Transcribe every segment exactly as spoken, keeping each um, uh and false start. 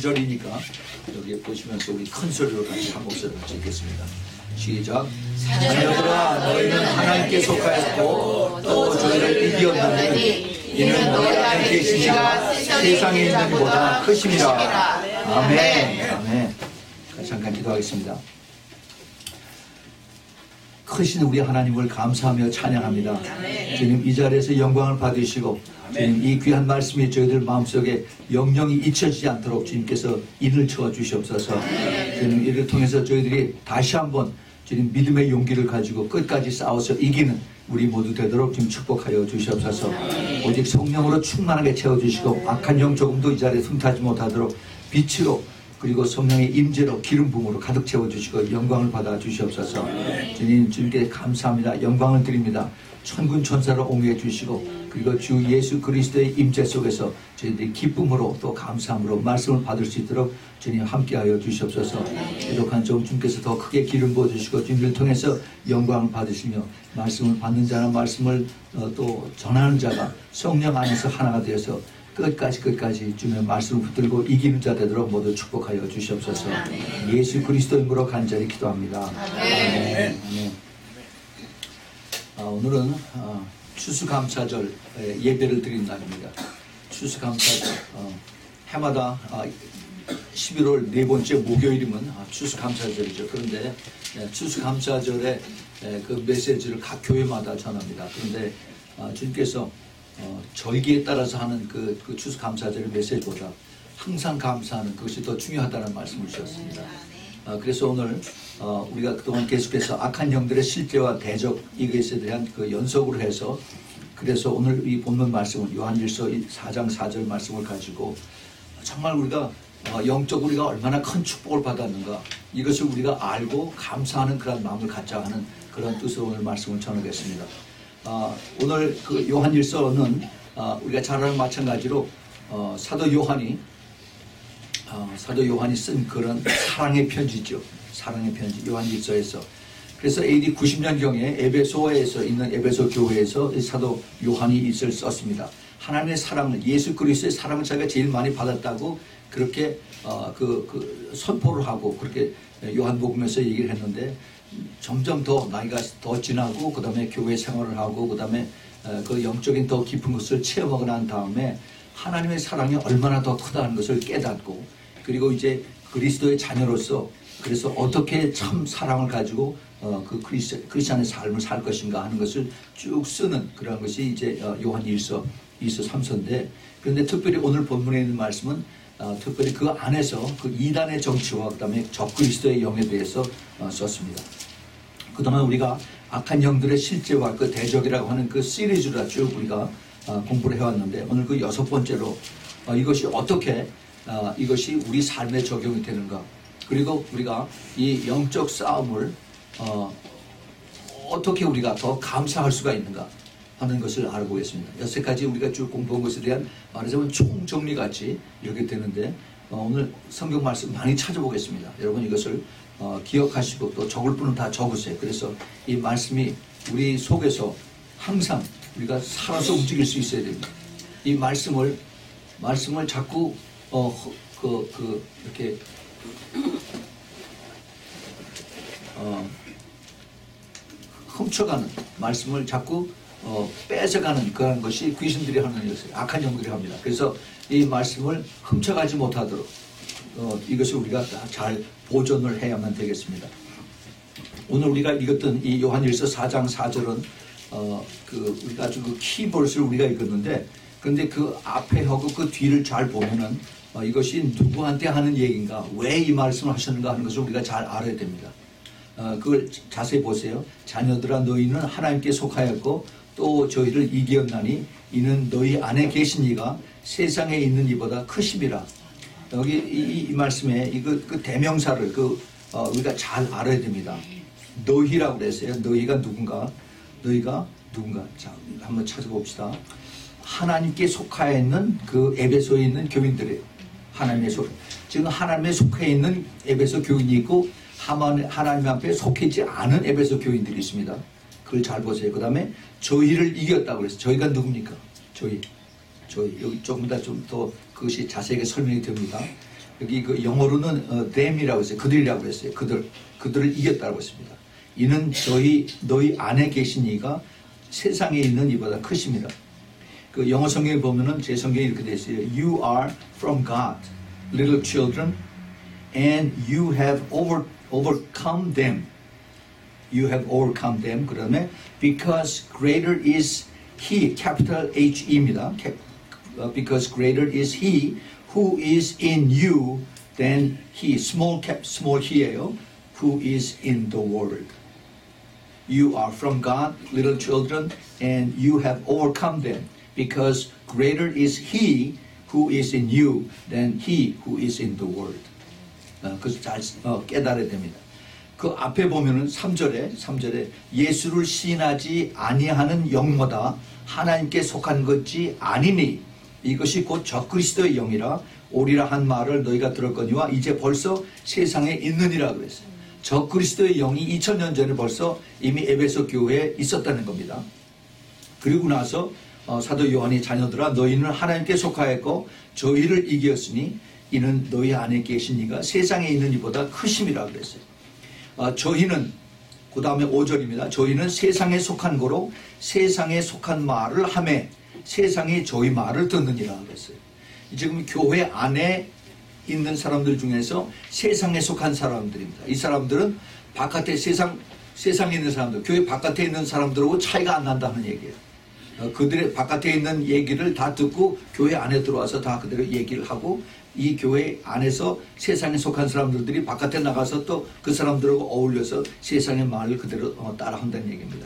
절이니까 여기 보시면서 우리 큰 소리로 같이 한 목소리로 읽겠습니다. 시작. 자녀들아 너희는 하나님께 속하였고 또 저희를 이기었나니 이는 너희 안에 계신 이가 세상에 있는 보다 크심이라. 아멘. 아멘. 잠깐 기도하겠습니다. 크신 우리 하나님을 감사하며 찬양합니다. 주님 이 자리에서 영광을 받으시고 주님 이 귀한 말씀이 저희들 마음속에 영영이 잊혀지지 않도록 주님께서 인을 채워 주시옵소서. 주님 이를 통해서 저희들이 다시 한번 주님 믿음의 용기를 가지고 끝까지 싸워서 이기는 우리 모두 되도록 주님 축복하여 주시옵소서. 오직 성령으로 충만하게 채워주시고 악한 영 조금도 이 자리에 틈타지 못하도록 빛으로 그리고 성령의 임재로 기름 부음으로 가득 채워주시고 영광을 받아 주시옵소서. 주님 주님께 감사합니다. 영광을 드립니다. 천군 천사로 옹해 주시고 그리고 주 예수 그리스도의 임재 속에서 저희들이 기쁨으로 또 감사함으로 말씀을 받을 수 있도록 주님 함께하여 주시옵소서. 부족한 종 주님께서 더 크게 기름 부어주시고 주님을 통해서 영광을 받으시며 말씀을 받는 자나 말씀을 어, 또 전하는 자가 성령 안에서 하나가 되어서 끝까지 끝까지 주님의 말씀을 붙들고 이기는 자 되도록 모두 축복하여 주시옵소서. 예수 그리스도 이름으로 간절히 기도합니다. 아멘. 아멘. 아, 오늘은 아, 추수감사절 예배를 드리는 날입니다. 추수감사절 어, 해마다 아, 십일월 네 번째 목요일이면 아, 추수감사절이죠. 그런데 예, 추수감사절에 예, 그 메시지를 각 교회마다 전합니다. 그런데 아, 주님께서 어, 절기에 따라서 하는 그, 그 추수감사절의 메시지보다 항상 감사하는 그것이 더 중요하다는 말씀을 주셨습니다. 어, 그래서 오늘 어, 우리가 그동안 계속해서 악한 영들의 실제와 대적 이것에 대한 그 연속으로 해서 그래서 오늘 이 본문 말씀은 요한일서 사 장 사 절 말씀을 가지고 정말 우리가 어, 영적 우리가 얼마나 큰 축복을 받았는가 이것을 우리가 알고 감사하는 그런 마음을 갖자 하는 그런 뜻으로 오늘 말씀을 전하겠습니다. 어, 오늘 그 요한일서는 어, 우리가 잘 아는 마찬가지로 어, 사도 요한이 어, 사도 요한이 쓴 그런 사랑의 편지죠. 사랑의 편지 요한일서에서. 그래서 에이디 구십 년경에 에베소에서 있는 에베소 교회에서 사도 요한이 이를 썼습니다. 하나님의 사랑을 예수 그리스도의 사랑을 자기가 제일 많이 받았다고 그렇게 어, 그, 그 선포를 하고 그렇게 요한복음에서 얘기를 했는데 점점 더 나이가 더 지나고 그 다음에 교회 생활을 하고 그 다음에 그 영적인 더 깊은 것을 체험하고 난 다음에 하나님의 사랑이 얼마나 더 크다는 것을 깨닫고 그리고 이제 그리스도의 자녀로서 그래서 어떻게 참 사랑을 가지고 어, 그 크리스, 크리스찬의 삶을 살 것인가 하는 것을 쭉 쓰는 그런 것이 이제 요한 일서, 이서 삼 서인데 그런데 특별히 오늘 본문에 있는 말씀은 어, 특별히 그 안에서 그 이단의 정치와 그 다음에 적그리스도의 영에 대해서 어, 썼습니다. 그동안 우리가 악한 영들의 실제와 그 대적이라고 하는 그 시리즈로 쭉 우리가 어, 공부를 해왔는데 오늘 그 여섯 번째로 어, 이것이 어떻게 어, 이것이 우리 삶에 적용이 되는가 그리고 우리가 이 영적 싸움을 어, 어떻게 우리가 더 감사할 수가 있는가 하는 것을 알아보겠습니다. 여섯 가지 우리가 쭉 공부한 것에 대한 말하자면 총정리같이 이렇게 되는데 어, 오늘 성경 말씀 많이 찾아보겠습니다. 여러분 이것을 어, 기억하시고 또 적을 분은 다 적으세요. 그래서 이 말씀이 우리 속에서 항상 우리가 살아서 움직일 수 있어야 됩니다. 이 말씀을 말씀을 자꾸 어, 그, 그 이렇게 어, 훔쳐가는 말씀을 자꾸 어, 뺏어가는 그런 것이 귀신들이 하는 일이었어요. 악한 영들이 합니다. 그래서 이 말씀을 훔쳐가지 못하도록 어, 이것을 우리가 잘 보존을 해야만 되겠습니다. 오늘 우리가 읽었던 이 요한일서 사 장 사 절은 어, 그 우리가 아주 그 키버스를 우리가 읽었는데 그런데 그 앞에 하고 그 뒤를 잘 보면은 어, 이것이 누구한테 하는 얘기인가 왜 이 말씀을 하셨는가 하는 것을 우리가 잘 알아야 됩니다. 어, 그걸 자세히 보세요. 자녀들아 너희는 하나님께 속하였고 또 저희를 이기었나니 이는 너희 안에 계신 이가 세상에 있는 이보다 크심이라. 여기 이, 이 말씀에 이거 그 대명사를 그 어, 우리가 잘 알아야 됩니다. 너희라고 그랬어요. 너희가 누군가? 너희가 누군가? 자, 한번 찾아봅시다. 하나님께 속하여 있는 그 에베소에 있는 교인들이에요. 하나님의 속, 지금 하나님에 속해 있는 에베소 교인이 있고 하나님 앞에 속해있지 않은 에베소 교인들이 있습니다. 그걸 잘 보세요. 그 다음에 저희를 이겼다고 그랬어요. 저희가 누굽니까? 저희. 저희. 여기 조금 더 좀 더 그것이 자세하게 설명이 됩니다. 여기 그 영어로는 어, them이라고 했어요. 그들이라고 했어요. 그들 그들을 이겼다고 했습니다. 이는 저희 너희 안에 계신 이가 세상에 있는 이보다 크십니다. 그 영어 성경에 보면은 제 성경이 이렇게 되어 있어요. You are from God, little children, and you have over overcome them. You have overcome them. 그다음에 because greater is He, capital H E입니다. Because greater is He who is in you than He, small cap, small He예요. Who is in the world. You are from God, little children, and you have overcome them. Because greater is He who is in you than He who is in the world. 어, 그것을 잘 어, 깨달아야 됩니다. 그 앞에 보면은 삼 절에 삼 절에 예수를 시인하지 아니하는 영모다 하나님께 속한 것이 아니니 이것이 곧 적그리스도의 영이라 오리라 한 말을 너희가 들었거니와 이제 벌써 세상에 있느니라 그랬어요. 적그리스도의 영이 이천 년 전에 벌써 이미 에베소 교회에 있었다는 겁니다. 그리고 나서 어, 사도 요한이 자녀들아 너희는 하나님께 속하였고 저희를 이겼으니 이는 너희 안에 계신 이가 세상에 있는 이보다 크심이라 그랬어요. 어, 저희는 그 다음에 오 절입니다. 저희는 세상에 속한 거로 세상에 속한 말을 하매 세상이 저희 말을 듣느니라 그랬어요. 지금 교회 안에 있는 사람들 중에서 세상에 속한 사람들입니다. 이 사람들은 바깥에 세상, 세상에 있는 사람들, 교회 바깥에 있는 사람들하고 차이가 안 난다는 얘기예요. 어, 그들의 바깥에 있는 얘기를 다 듣고 교회 안에 들어와서 다 그대로 얘기를 하고 이 교회 안에서 세상에 속한 사람들이 바깥에 나가서 또 그 사람들하고 어울려서 세상의 말을 그대로 어, 따라한다는 얘기입니다.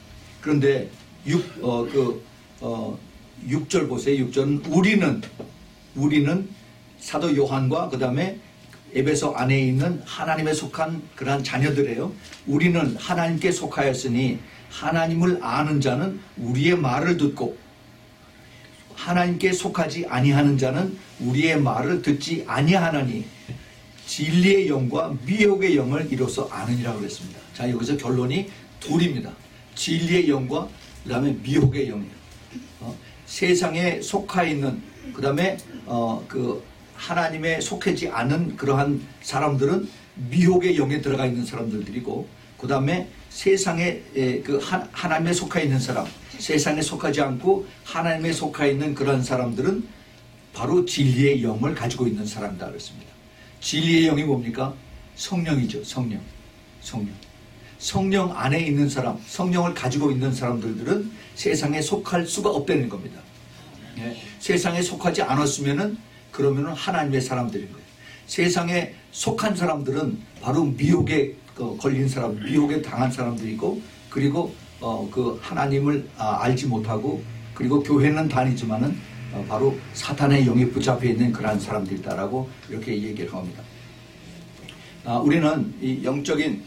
그런데 육, 어, 그, 어, 육 절 보세요. 육 절은 우리는 우리는 사도 요한과 그 다음에 에베소 안에 있는 하나님에 속한 그러한 자녀들이에요. 우리는 하나님께 속하였으니 하나님을 아는 자는 우리의 말을 듣고 하나님께 속하지 아니하는 자는 우리의 말을 듣지 아니하나니 진리의 영과 미혹의 영을 이로써 아느니라고 그랬습니다. 자, 여기서 결론이 둘입니다. 진리의 영과 그 다음에 미혹의 영이에요. 어? 세상에 속하 있는 그 다음에 어, 그 하나님에 속하지 않은 그러한 사람들은 미혹의 영에 들어가 있는 사람들이고 그 다음에 세상에 그 하나님에 속하 있는 사람, 세상에 속하지 않고 하나님에 속하 있는 그런 사람들은 바로 진리의 영을 가지고 있는 사람이다 그랬습니다. 진리의 영이 뭡니까? 성령이죠. 성령. 성령. 성령 안에 있는 사람, 성령을 가지고 있는 사람들은 세상에 속할 수가 없다는 겁니다. 예. 세상에 속하지 않았으면은 그러면은 하나님의 사람들인 거예요. 세상에 속한 사람들은 바로 미혹에 걸린 사람, 미혹에 당한 사람들이고, 그리고 어, 그 하나님을 아, 알지 못하고, 그리고 교회는 다니지만은 어, 바로 사탄의 영에 붙잡혀 있는 그러한 사람들이다라고 이렇게 얘기를 합니다. 아, 우리는 이 영적인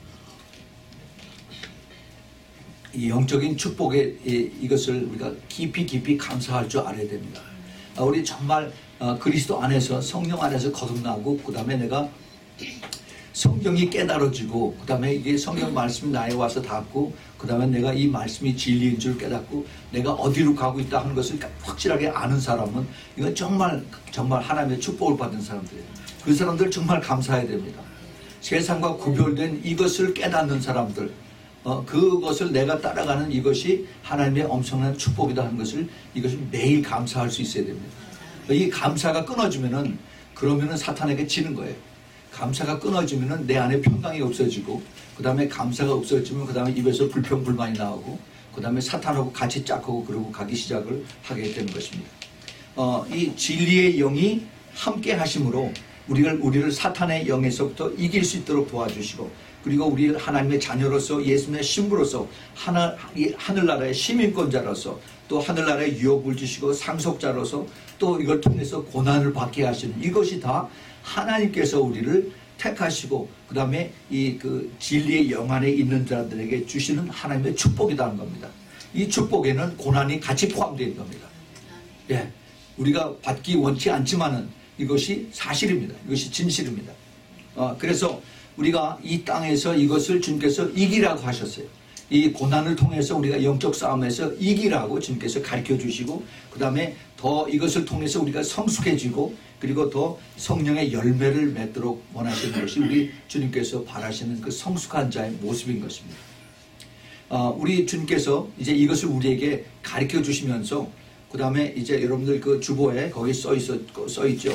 이 영적인 축복에 이, 이것을 우리가 깊이 깊이 감사할 줄 알아야 됩니다. 아, 우리 정말 어, 그리스도 안에서 성령 안에서 거듭나고 그 다음에 내가 성경이 깨달아지고 그 다음에 이게 성경 말씀이 나에 와서 닿고 그 다음에 내가 이 말씀이 진리인 줄 깨닫고 내가 어디로 가고 있다 하는 것을 확실하게 아는 사람은 이건 정말 정말 하나님의 축복을 받은 사람들이에요. 그 사람들 정말 감사해야 됩니다. 세상과 구별된 이것을 깨닫는 사람들, 어, 그것을 내가 따라가는 이것이 하나님의 엄청난 축복이다 하는 것을 이것을 매일 감사할 수 있어야 됩니다. 이 감사가 끊어지면은 그러면은 사탄에게 지는 거예요. 감사가 끊어지면은 내 안에 평강이 없어지고 그 다음에 감사가 없어지면 그 다음에 입에서 불평 불만이 나오고 그 다음에 사탄하고 같이 짝하고 그러고 가기 시작을 하게 되는 것입니다. 어, 이 진리의 영이 함께 하심으로 우리를 우리를 사탄의 영에서부터 이길 수 있도록 도와주시고 그리고 우리를 하나님의 자녀로서 예수님의 신부로서 하나, 하늘나라의 시민권자로서 또 하늘나라의 유업을 주시고 상속자로서 또 이걸 통해서 고난을 받게 하시는 이것이 다 하나님께서 우리를 택하시고 그 다음에 이 그 진리의 영 안에 있는 자들에게 주시는 하나님의 축복이라는 겁니다. 이 축복에는 고난이 같이 포함되어 있는 겁니다. 예, 우리가 받기 원치 않지만은 이것이 사실입니다. 이것이 진실입니다. 어, 그래서 우리가 이 땅에서 이것을 주님께서 이기라고 하셨어요. 이 고난을 통해서 우리가 영적 싸움에서 이기라고 주님께서 가르쳐 주시고 그 다음에 더 이것을 통해서 우리가 성숙해지고 그리고 더 성령의 열매를 맺도록 원하시는 것이 우리 주님께서 바라시는 그 성숙한 자의 모습인 것입니다. 어, 우리 주님께서 이제 이것을 우리에게 가르쳐 주시면서 그 다음에 이제 여러분들 그 주보에 거기 써 있어 써 있죠.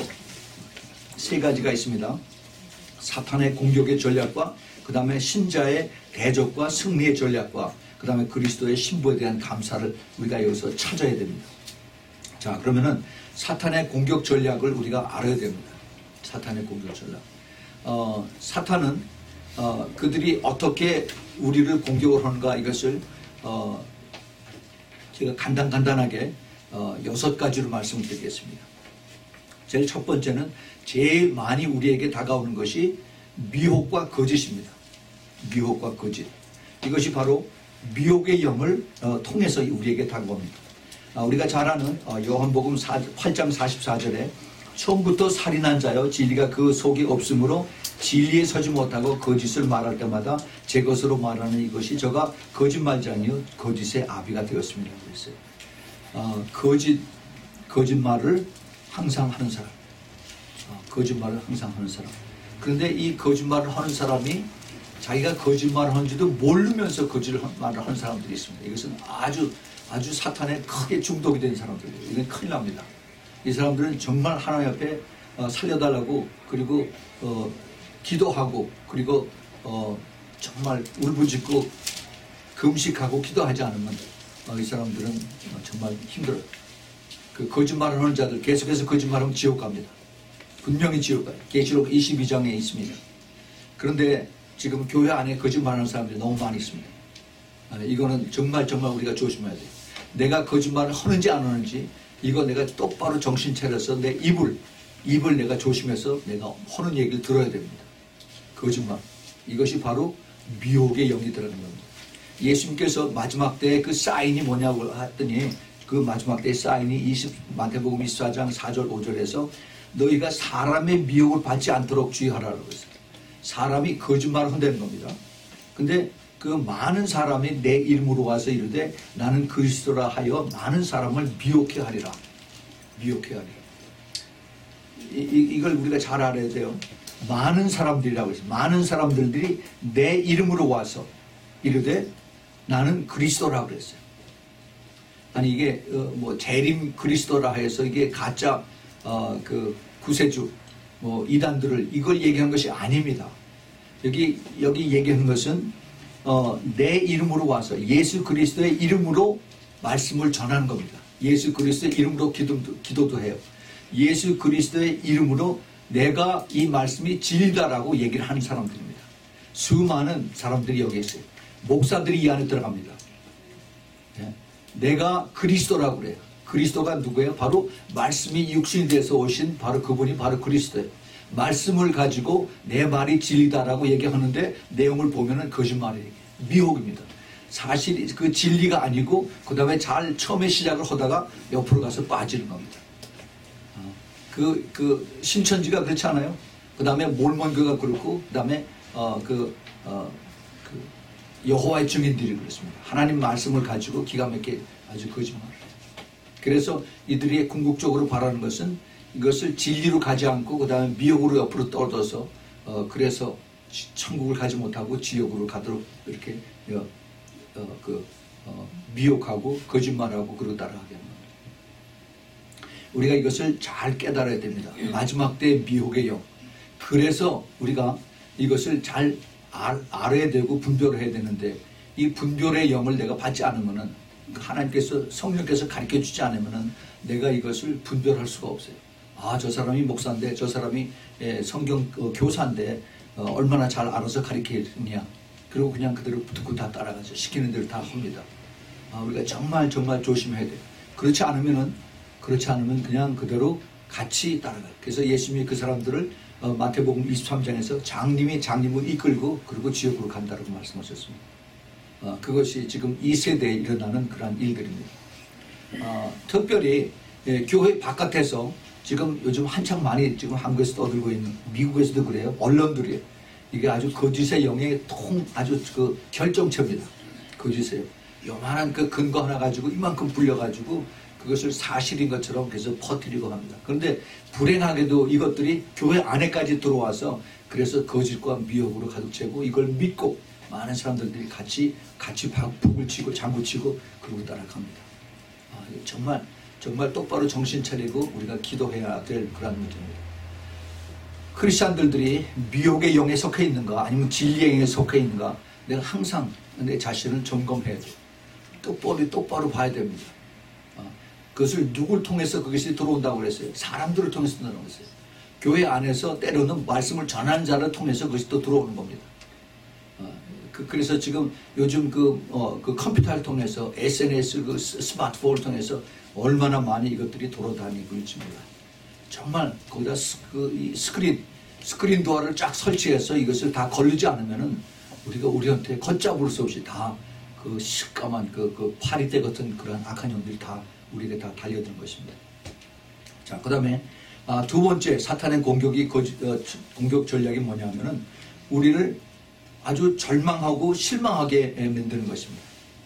세 가지가 있습니다. 사탄의 공격의 전략과 그 다음에 신자의 대적과 승리의 전략과 그 다음에 그리스도의 신부에 대한 감사를 우리가 여기서 찾아야 됩니다. 자, 그러면은 사탄의 공격 전략을 우리가 알아야 됩니다. 사탄의 공격 전략. 어, 사탄은 어, 그들이 어떻게 우리를 공격을 하는가 이것을 어, 제가 간단간단하게 어, 여섯 가지로 말씀을 드리겠습니다. 제일 첫 번째는 제일 많이 우리에게 다가오는 것이 미혹과 거짓입니다. 미혹과 거짓. 이것이 바로 미혹의 영을 어, 통해서 우리에게 다가옵니다. 아, 우리가 잘 아는 어, 요한복음 팔 장 사십사 절에 처음부터 살인한 자여 진리가 그 속에 없으므로 진리에 서지 못하고 거짓을 말할 때마다 제 것으로 말하는 이것이 저가 거짓말자니요 거짓의 아비가 되었습니다. 그랬어요. 어, 거짓, 거짓말을 항상 하는 사람. 어, 거짓말을 항상 하는 사람. 그런데 이 거짓말을 하는 사람이 자기가 거짓말을 하는지도 모르면서 거짓말을 하는 사람들이 있습니다. 이것은 아주 아주 사탄에 크게 중독이 된 사람들이에요. 이건 큰일 납니다. 이 사람들은 정말 하나님 앞에 어, 살려달라고 그리고 어, 기도하고 그리고 어, 정말 울부짖고 금식하고 기도하지 않으면 어, 이 사람들은 정말 힘들어요. 그 거짓말을 하는 자들 계속해서 거짓말하면 지옥 갑니다. 분명히 지옥 가요. 계시록 이십이 장에 있습니다. 그런데 지금 교회 안에 거짓말하는 사람들이 너무 많이 있습니다. 아, 이거는 정말 정말 우리가 조심해야 돼요. 내가 거짓말을 하는지 안 하는지 이거 내가 똑바로 정신 차려서 내 입을 입을 내가 조심해서 내가 하는 얘기를 들어야 됩니다. 거짓말. 이것이 바로 미혹의 영이 들어가는 겁니다. 예수님께서 마지막 때의 그 사인이 뭐냐고 했더니 그 마지막 때의 사인이 이십, 마태복음 이십사 장 사 절 오 절에서 너희가 사람의 미혹을 받지 않도록 주의하라고 했어요. 사람이 거짓말을 한다는 겁니다. 근데 그 많은 사람이 내 이름으로 와서 이르되 나는 그리스도라 하여 많은 사람을 미혹해 하리라. 미혹해 하리라. 이, 이, 이걸 우리가 잘 알아야 돼요. 많은 사람들이라고 했어요. 많은 사람들이 내 이름으로 와서 이르되 나는 그리스도라 그랬어요. 아니 이게 어, 뭐 재림 그리스도라 해서 이게 가짜 어, 그 구세주 뭐 이단들을 이걸 얘기한 것이 아닙니다. 여기 여기 얘기하는 것은 어, 내 이름으로 와서 예수 그리스도의 이름으로 말씀을 전하는 겁니다. 예수 그리스도의 이름으로 기도도, 기도도 해요. 예수 그리스도의 이름으로 내가 이 말씀이 진리다라고 얘기를 하는 사람들입니다. 수많은 사람들이 여기 있어요. 목사들이 이 안에 들어갑니다. 네. 내가 그리스도라고 그래요. 그리스도가 누구예요? 바로 말씀이 육신이 돼서 오신 바로 그분이 바로 그리스도예요. 말씀을 가지고 내 말이 진리다라고 얘기하는데 내용을 보면은 거짓말이에요. 미혹입니다. 사실 그 진리가 아니고 그 다음에 잘 처음에 시작을 하다가 옆으로 가서 빠지는 겁니다. 그, 그 신천지가 그렇지 않아요? 그 다음에 몰몬교가 그렇고 그 다음에 어, 그, 어, 그 여호와의 증인들이 그렇습니다. 하나님 말씀을 가지고 기가 막히게 아주 거짓말을 해요. 그래서 이들이 궁극적으로 바라는 것은 이것을 진리로 가지 않고 그 다음에 미혹으로 옆으로 떨어져서 어, 그래서 천국을 가지 못하고 지옥으로 가도록 이렇게 어, 어, 그, 어, 미혹하고 거짓말하고 그러고 따라가게 하는 겁니다. 우리가 이것을 잘 깨달아야 됩니다. 마지막 때의 미혹의 영. 그래서 우리가 이것을 잘 알, 알아야 되고 분별을 해야 되는데 이 분별의 영을 내가 받지 않으면은 하나님께서 성령께서 가르쳐 주지 않으면은 내가 이것을 분별할 수가 없어요. 아, 저 사람이 목사인데 저 사람이 성경 교사인데 얼마나 잘 알아서 가르치느냐. 그리고 그냥 그대로 듣고 다 따라가죠. 시키는 대로 다 합니다. 아, 우리가 정말 정말 조심해야 돼요. 그렇지 않으면은 그렇지 않으면 그냥 그대로 같이 따라가요. 그래서 예수님이 그 사람들을 마태복음 이십삼 장에서 장님이 장님을 이끌고 그리고 지옥으로 간다고 말씀하셨습니다. 어, 그것이 지금 이 세대에 일어나는 그러한 일들입니다. 어, 특별히 예, 교회 바깥에서 지금 요즘 한창 많이 지금 한국에서 떠들고 있는 미국에서도 그래요. 언론들이 이게 아주 거짓의 영의 통 아주 그 결정체입니다. 거짓의 영. 요만한 그 근거 하나 가지고 이만큼 불려가지고 그것을 사실인 것처럼 계속 퍼뜨리고 합니다. 그런데 불행하게도 이것들이 교회 안에까지 들어와서 그래서 거짓과 미혹으로 가득 채고 이걸 믿고 많은 사람들이 같이 같이 북을 치고 장구 치고 그러고 따라갑니다. 아, 정말 정말 똑바로 정신 차리고 우리가 기도해야 될 그런 문제입니다. 크리스천들이 미혹의 영에 속해 있는가 아니면 진리의 영에 속해 있는가 내가 항상 내 자신을 점검해야 돼요. 똑바로 똑바로 봐야 됩니다. 어, 그것을 누굴 통해서 그것이 들어온다고 그랬어요? 사람들을 통해서 들어오는 거였어요. 교회 안에서 때로는 말씀을 전하는 자를 통해서 그것이 또 들어오는 겁니다. 어, 그, 그래서 지금 요즘 그, 어, 그 컴퓨터를 통해서 에스엔에스 그 스마트폰을 통해서 얼마나 많이 이것들이 돌아다니고 있는지 몰라요. 정말 거기다 스, 그, 이 스크린 스크린 도어를 쫙 설치해서 이것을 다 걸리지 않으면은 우리가 우리한테 걷잡을 수 없이 다 그 시까만 그, 그 파리떼 같은 그런 악한 영들이 다 우리에게 다 달려드는 것입니다. 자, 그 다음에 아, 두 번째 사탄의 공격이 거짓, 어, 공격 전략이 뭐냐면은 우리를 아주 절망하고 실망하게 만드는 것입니다.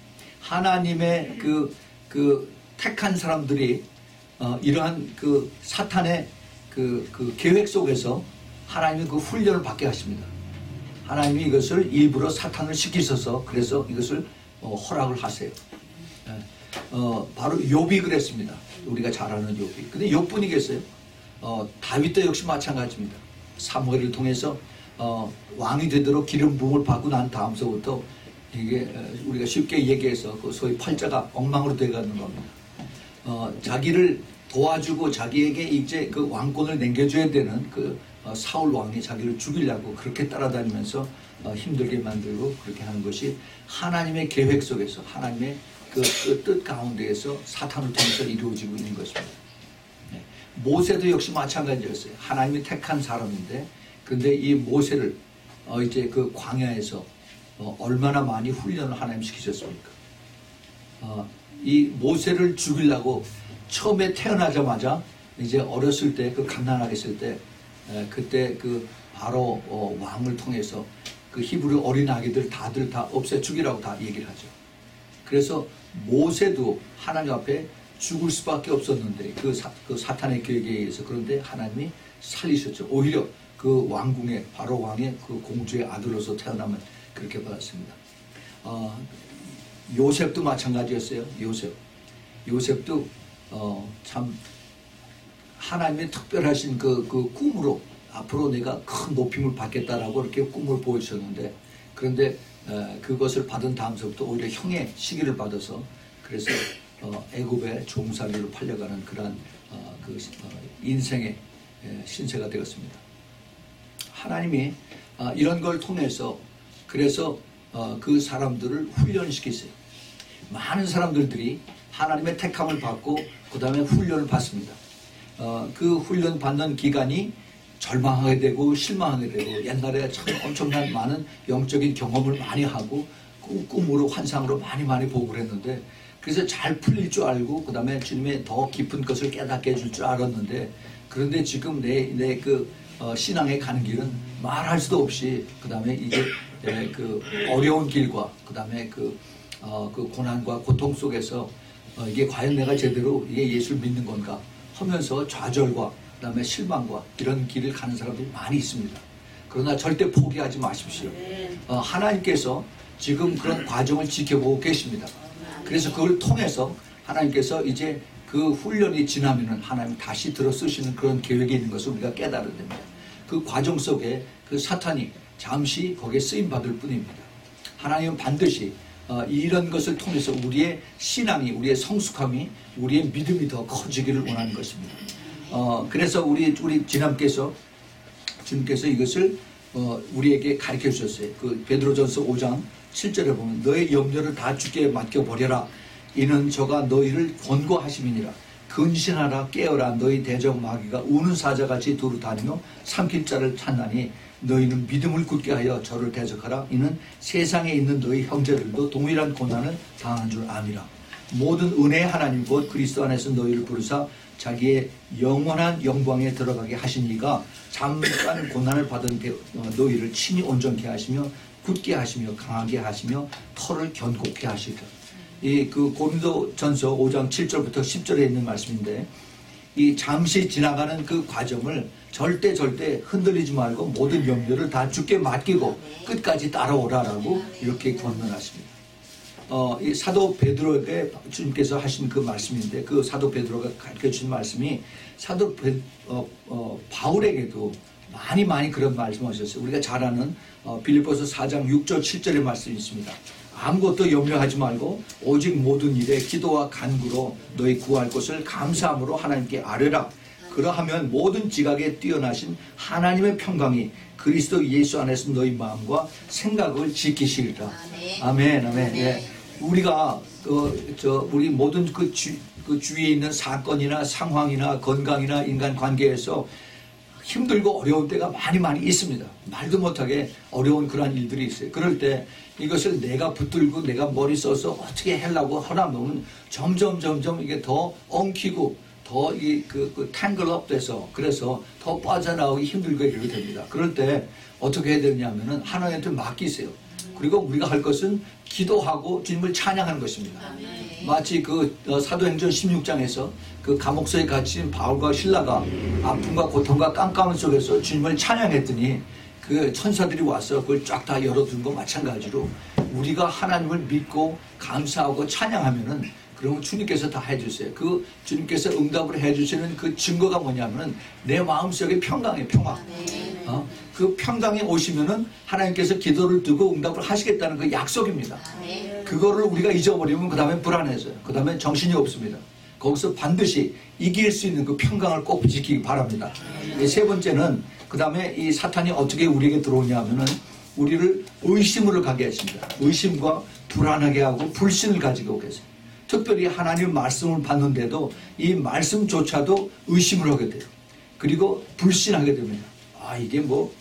하나님의 그, 그 택한 사람들이 어, 이러한 그 사탄의 그, 그 계획 속에서 하나님이 그 훈련을 받게 하십니다. 하나님이 이것을 일부러 사탄을 시키셔서 그래서 이것을 어, 허락을 하세요. 예. 어, 바로 욥이 그랬습니다. 우리가 잘 아는 욥이. 근데 욥뿐이겠어요? 어, 다윗도 역시 마찬가지입니다. 사무엘을 통해서 어, 왕이 되도록 기름 부음을 받고 난 다음서부터 이게 우리가 쉽게 얘기해서 그 소위 팔자가 엉망으로 되어가는 겁니다. 어, 자기를 도와주고 자기에게 이제 그 왕권을 남겨줘야 되는 그 어, 사울 왕이 자기를 죽이려고 그렇게 따라다니면서 어, 힘들게 만들고 그렇게 하는 것이 하나님의 계획 속에서 하나님의 그 뜻 가운데에서 사탄을 통해서 이루어지고 있는 것입니다. 네. 모세도 역시 마찬가지였어요. 하나님이 택한 사람인데 근데 이 모세를 어, 이제 그 광야에서 어, 얼마나 많이 훈련을 하나님 시키셨습니까? 어, 이 모세를 죽이려고 처음에 태어나자마자 이제 어렸을 때 그 갓난아기였을 때 에, 그때 그 바로 어, 왕을 통해서 그 히브리 어린 아기들 다들 다 없애 죽이라고 다 얘기를 하죠. 그래서 모세도 하나님 앞에 죽을 수밖에 없었는데 그, 사, 그 사탄의 계획에 의해서 그런데 하나님이 살리셨죠. 오히려 그 왕궁의 바로 왕의 그 공주의 아들로서 태어나면 그렇게 받았습니다. 어, 요셉도 마찬가지였어요. 요셉. 요셉도 어, 참 하나님의 특별하신 그, 그 꿈으로 앞으로 내가 큰 높임을 받겠다라고 이렇게 꿈을 보여주셨는데 그런데 에, 그것을 받은 다음서부터 오히려 형의 시기를 받아서 그래서 어, 애굽의 종살이로 팔려가는 그러한 어, 그, 어, 인생의 에, 신세가 되었습니다. 하나님이 어, 이런 걸 통해서 그래서 어, 그 사람들을 훈련시키세요. 많은 사람들이 하나님의 택함을 받고 그 다음에 훈련을 받습니다. 어, 그 훈련 받는 기간이 절망하게 되고 실망하게 되고 옛날에 참 엄청난 많은 영적인 경험을 많이 하고 꿈으로 환상으로 많이 많이 보고 그랬는데 그래서 잘 풀릴 줄 알고 그 다음에 주님의 더 깊은 것을 깨닫게 해줄 줄 알았는데 그런데 지금 내 내 그 어, 신앙에 가는 길은 말할 수도 없이 그 다음에 이제 에, 그 어려운 길과 그 다음에 그, 어, 그 고난과 고통 속에서 어, 이게 과연 내가 제대로 이게 예수를 믿는 건가 하면서 좌절과 그 다음에 실망과 이런 길을 가는 사람들이 많이 있습니다. 그러나 절대 포기하지 마십시오. 어, 하나님께서 지금 그런 과정을 지켜보고 계십니다. 그래서 그걸 통해서 하나님께서 이제 그 훈련이 지나면은 하나님 다시 들어 쓰시는 그런 계획이 있는 것을 우리가 깨달아야 됩니다. 그 과정 속에 그 사탄이 잠시 거기에 쓰임 받을 뿐입니다. 하나님은 반드시 어, 이런 것을 통해서 우리의 신앙이, 우리의 성숙함이, 우리의 믿음이 더 커지기를 원하는 것입니다. 어, 그래서 우리 우리 지남께서 주님께서 이것을 어, 우리에게 가르쳐 주셨어요. 그 베드로전서 오 장 칠 절에 보면 너의 염려를 다 주께 맡겨 버려라. 이는 저가 너희를 권고하심이니라. 근신하라 깨어라. 너희 대적 마귀가 우는 사자같이 두루 다니며 삼킬 자를 찾나니 너희는 믿음을 굳게 하여 저를 대적하라. 이는 세상에 있는 너희 형제들도 동일한 고난을 당한 줄 아니라. 모든 은혜의 하나님 곧 그리스도 안에서 너희를 부르사 자기의 영원한 영광에 들어가게 하신 이가 잠깐 고난을 받은 너희를 친히 온전케 하시며 굳게 하시며 강하게 하시며 털을 견고케 하시리라. 이 그 고린도전서 오 장 칠 절부터 십 절에 있는 말씀인데, 이 잠시 지나가는 그 과정을 절대 절대 흔들리지 말고 모든 염려를 다 주께 맡기고 끝까지 따라오라라고 이렇게 권면하십니다. 어, 이 사도 베드로에게 주님께서 하신 그 말씀인데, 그 사도 베드로가 가르쳐 주신 말씀이 사도 베, 어, 어, 바울에게도 많이 많이 그런 말씀하셨어요. 우리가 잘 아는 어, 빌립보서 사 장 육 절 칠 절의 말씀이 있습니다. 아무것도 염려하지 말고 오직 모든 일에 기도와 간구로 너희 구할 것을 감사함으로 하나님께 아뢰라. 그러하면 모든 지각에 뛰어나신 하나님의 평강이 그리스도 예수 안에서 너희 마음과 생각을 지키시리라. 아멘, 아멘. 예. 우리가 그, 저, 우리 모든 그, 주, 그 주위에 있는 사건이나 상황이나 건강이나 인간 관계에서 힘들고 어려운 때가 많이 많이 있습니다. 말도 못하게 어려운 그런 일들이 있어요. 그럴 때 이것을 내가 붙들고 내가 머리 써서 어떻게 하려고 하다 보면 점점 점점 이게 더 엉키고 더 이 그 그 탱글업 돼서, 그래서 더 빠져나오기 힘들게 이렇게 됩니다. 그럴 때 어떻게 해야 되냐면은 하나님한테 맡기세요. 그리고 우리가 할 것은 기도하고 주님을 찬양하는 것입니다. 마치 그 사도행전 십육 장에서 그 감옥소에 갇힌 바울과 실라가 아픔과 고통과 깜깜함 속에서 주님을 찬양했더니 그 천사들이 와서 그걸 쫙 다 열어둔 거 마찬가지로 우리가 하나님을 믿고 감사하고 찬양하면은 그러면 주님께서 다 해주세요. 그 주님께서 응답을 해주시는 그 증거가 뭐냐면은 내 마음속에 평강이에요. 평강. 어? 그 평강이 오시면은 하나님께서 기도를 두고 응답을 하시겠다는 그 약속입니다. 그거를 우리가 잊어버리면 그 다음에 불안해져요. 그 다음에 정신이 없습니다. 거기서 반드시 이길 수 있는 그 평강을 꼭 지키기 바랍니다. 세 번째는 그 다음에 이 사탄이 어떻게 우리에게 들어오냐 하면은 우리를 의심으로 가게 하십니다. 의심과 불안하게 하고 불신을 가지고 계세요. 특별히 하나님 말씀을 받는데도 이 말씀조차도 의심을 하게 돼요. 그리고 불신하게 됩니다. 아, 이게 뭐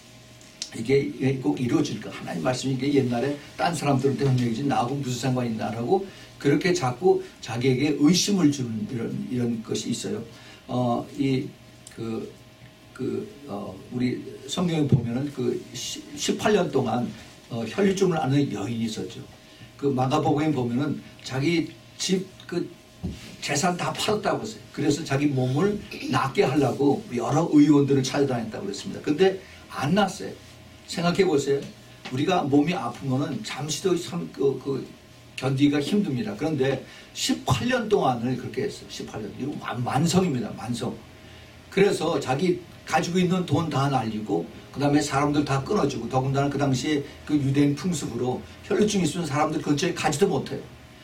이게 꼭 이루어질까? 하나님 말씀이 이게 옛날에 딴 사람들한테 한 얘기지 나하고 무슨 상관이 있나라고 그렇게 자꾸 자기에게 의심을 주는 이런 이런 것이 있어요. 어, 이 그 그 어, 우리 성경에 보면은 그 십팔 년 동안 어, 혈류증을 앓는 여인이 있었죠. 그 마가복음에 보면은 자기 집 그 재산 다 팔았다고 했어요. 그래서 자기 몸을 낫게 하려고 여러 의원들을 찾아다녔다고 그랬습니다. 근데 안 낫어요. 생각해 보세요. 우리가 몸이 아프면은 잠시도 참 그, 그 견디기가 힘듭니다. 그런데 십팔 년 동안을 그렇게 했어요. 십팔 년. 이거 만성입니다. 만성. 그래서 자기 가지고 있는 돈 다 날리고 그 다음에 사람들 다 끊어주고, 더군다나 그 당시에 그 유대인 풍습으로 혈류증이 있으면 사람들 근처에 가지도 못해요.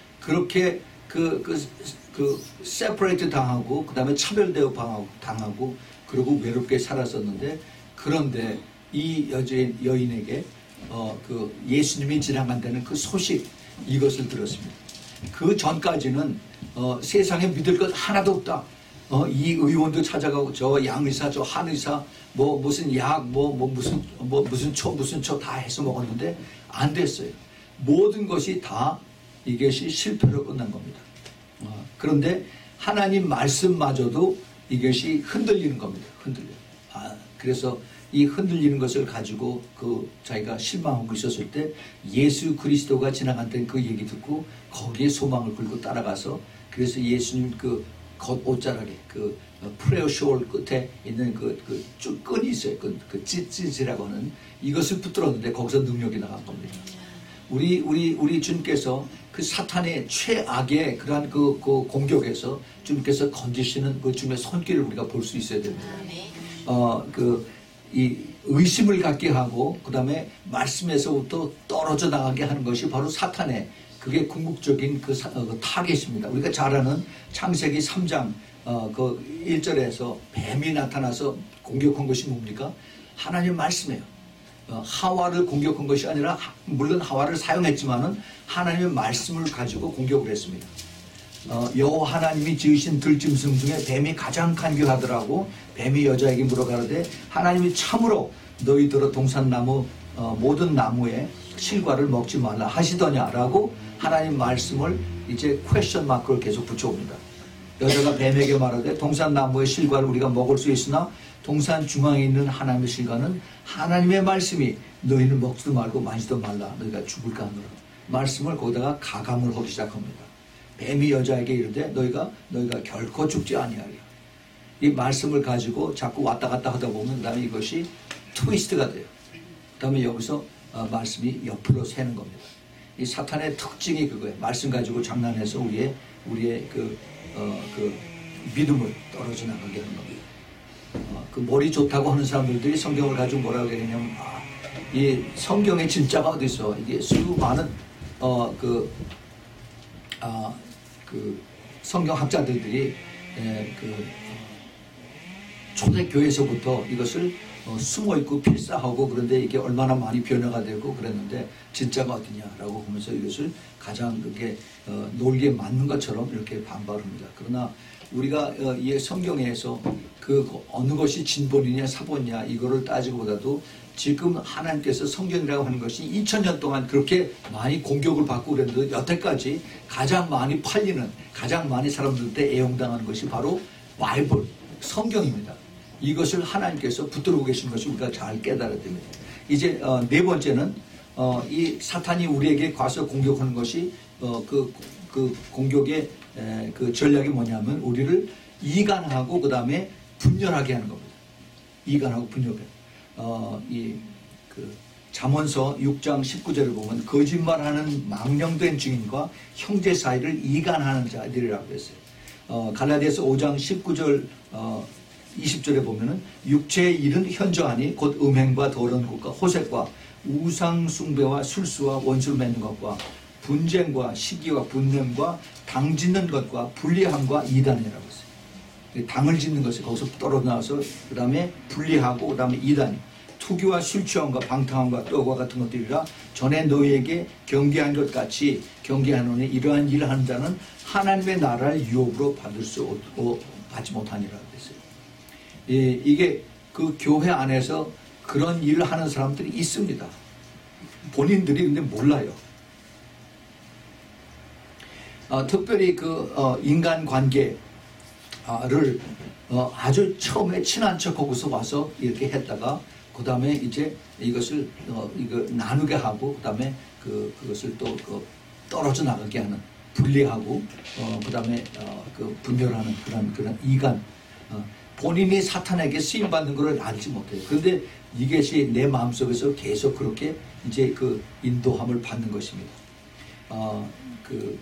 그렇게 그, 그, 그, 세퍼레이트 당하고, 그 다음에 차별대우 당하고, 당하고, 그리고 외롭게 살았었는데, 그런데 이 여자인, 여인에게, 어, 그 예수님이 지나간다는 그 소식, 이것을 들었습니다. 그 전까지는, 어, 세상에 믿을 것 하나도 없다. 어, 이 의원도 찾아가고, 저 양의사, 저 한의사, 뭐, 무슨 약, 뭐, 뭐, 무슨, 뭐, 무슨 초, 무슨 초 다 해서 먹었는데, 안 됐어요. 모든 것이 다 이것이 실패로 끝난 겁니다. 어, 그런데 하나님 말씀마저도 이것이 흔들리는 겁니다. 흔들려. 아, 그래서 이 흔들리는 것을 가지고 그 자기가 실망하고 있었을 때 예수 그리스도가 지나간다는 그 얘기 듣고 거기에 소망을 걸고 따라가서, 그래서 예수님 그 겉 옷자락에 그 프레어 숄 끝에 있는 그, 그 쭉 끈이 있어요. 그, 그 찌찌지라고 하는 이것을 붙들었는데 거기서 능력이 나간 겁니다. 우리 우리 우리 주님께서 그 사탄의 최악의 그러한 그, 그 공격에서 주님께서 건지시는 그 주님의 손길을 우리가 볼 수 있어야 됩니다. 어, 그 이 의심을 갖게 하고 그 다음에 말씀에서부터 떨어져 나가게 하는 것이 바로 사탄의 그게 궁극적인 그, 사, 어, 그 타겟입니다. 우리가 잘 아는 창세기 삼 장 어, 그 일 절에서 뱀이 나타나서 공격한 것이 뭡니까? 하나님 말씀이에요. 어, 하와를 공격한 것이 아니라, 물론 하와를 사용했지만은 하나님의 말씀을 가지고 공격을 했습니다. 어, 여호와 하나님이 지으신 들짐승 중에 뱀이 가장 간교하더라고. 뱀이 여자에게 물어가는데 하나님이 참으로 너희들은 동산나무 어, 모든 나무의 실과를 먹지 말라 하시더냐라고 하나님 말씀을 이제 퀘스천 마크를 계속 붙여옵니다. 여자가 뱀에게 말하되 동산나무의 실과를 우리가 먹을 수 있으나 동산 중앙에 있는 하나님의 실과는 하나님의 말씀이 너희는 먹지도 말고 만지도 말라 너희가 죽을까 하노라. 말씀을 거기다가 가감을 하기 시작합니다. 뱀이 여자에게 이르되 너희가 너희가 결코 죽지 아니하리라. 이 말씀을 가지고 자꾸 왔다 갔다 하다 보면 그다음에 이것이 트위스트가 돼요. 그다음에 여기서 어, 말씀이 옆으로 새는 겁니다. 이 사탄의 특징이 그거예요. 말씀 가지고 장난해서 우리의 우리의 그, 어, 그 믿음을 떨어져 나가게 하는 겁니다. 어, 그 머리 좋다고 하는 사람들이 성경을 가지고 뭐라고 얘기하냐면 아, 이 성경의 진짜가 어디 있어? 이게 수많은 어, 그, 아, 그 성경 학자들이 에, 그 어, 초대교회에서부터 이것을 어, 숨어있고 필사하고 그런데 이게 얼마나 많이 변화가 되고 그랬는데 진짜가 어디냐라고 보면서 이것을 가장 그게 어, 놀기에 맞는 것처럼 이렇게 반발합니다. 그러나 우리가 어, 이 성경에서 그 어느 것이 진본이냐 사본이냐 이거를 따지고보다도 지금 하나님께서 성경이라고 하는 것이 이천 년 동안 그렇게 많이 공격을 받고 그랬는데 여태까지 가장 많이 팔리는 가장 많이 사람들한테 애용당하는 것이 바로 바이블 성경입니다. 이것을 하나님께서 붙들고 계신 것을 우리가 잘 깨달아야 됩니다. 이제 어, 네 번째는 어, 이 사탄이 우리에게 과서 공격하는 것이 어, 그, 그 공격의 에, 그 전략이 뭐냐면 우리를 이간하고 그 다음에 분열하게 하는 겁니다. 이간하고 분열하게. 어, 이 그 잠언서 육 장 십구 절을 보면 거짓말하는 망령된 증인과 형제 사이를 이간하는 자들이라고 했어요. 어, 갈라디아서 오 장 십구 절 어, 이십 절에 보면은 육체의 일은 현저하니 곧 음행과 더러운 것과 호색과 우상 숭배와 술수와 원수를 맺는 것과 분쟁과 시기와 분냄과 당 짓는 것과 불리함과 이단이라고 했어요. 당을 짓는 것이 거기서 떨어 나와서 그 다음에 불리하고 그 다음에 이단이 투기와 술 취함과 방탕함과 떡과 같은 것들이라 전에 너희에게 경계한 것 같이 경계하노니 이러한 일을 하는 자는 하나님의 나라를 유업으로 받을 수 없고 받지 못하니라고 했어요. 예, 이게 그 교회 안에서 그런 일을 하는 사람들이 있습니다. 본인들이 근데 몰라요. 어, 특별히 그 어, 인간관계를 어, 아주 처음에 친한 척하고서 와서 이렇게 했다가 그 다음에 이제 이것을 어, 이거 나누게 하고 그 다음에 그 그것을 또 그 떨어져 나가게 하는 분리하고 어, 그 다음에 어, 그 분별하는 그런 그런 이간. 어, 본인이 사탄에게 쓰임받는 것을 알지 못해요. 그런데 이것이 내 마음속에서 계속 그렇게 이제 그 인도함을 받는 것입니다. 어, 그,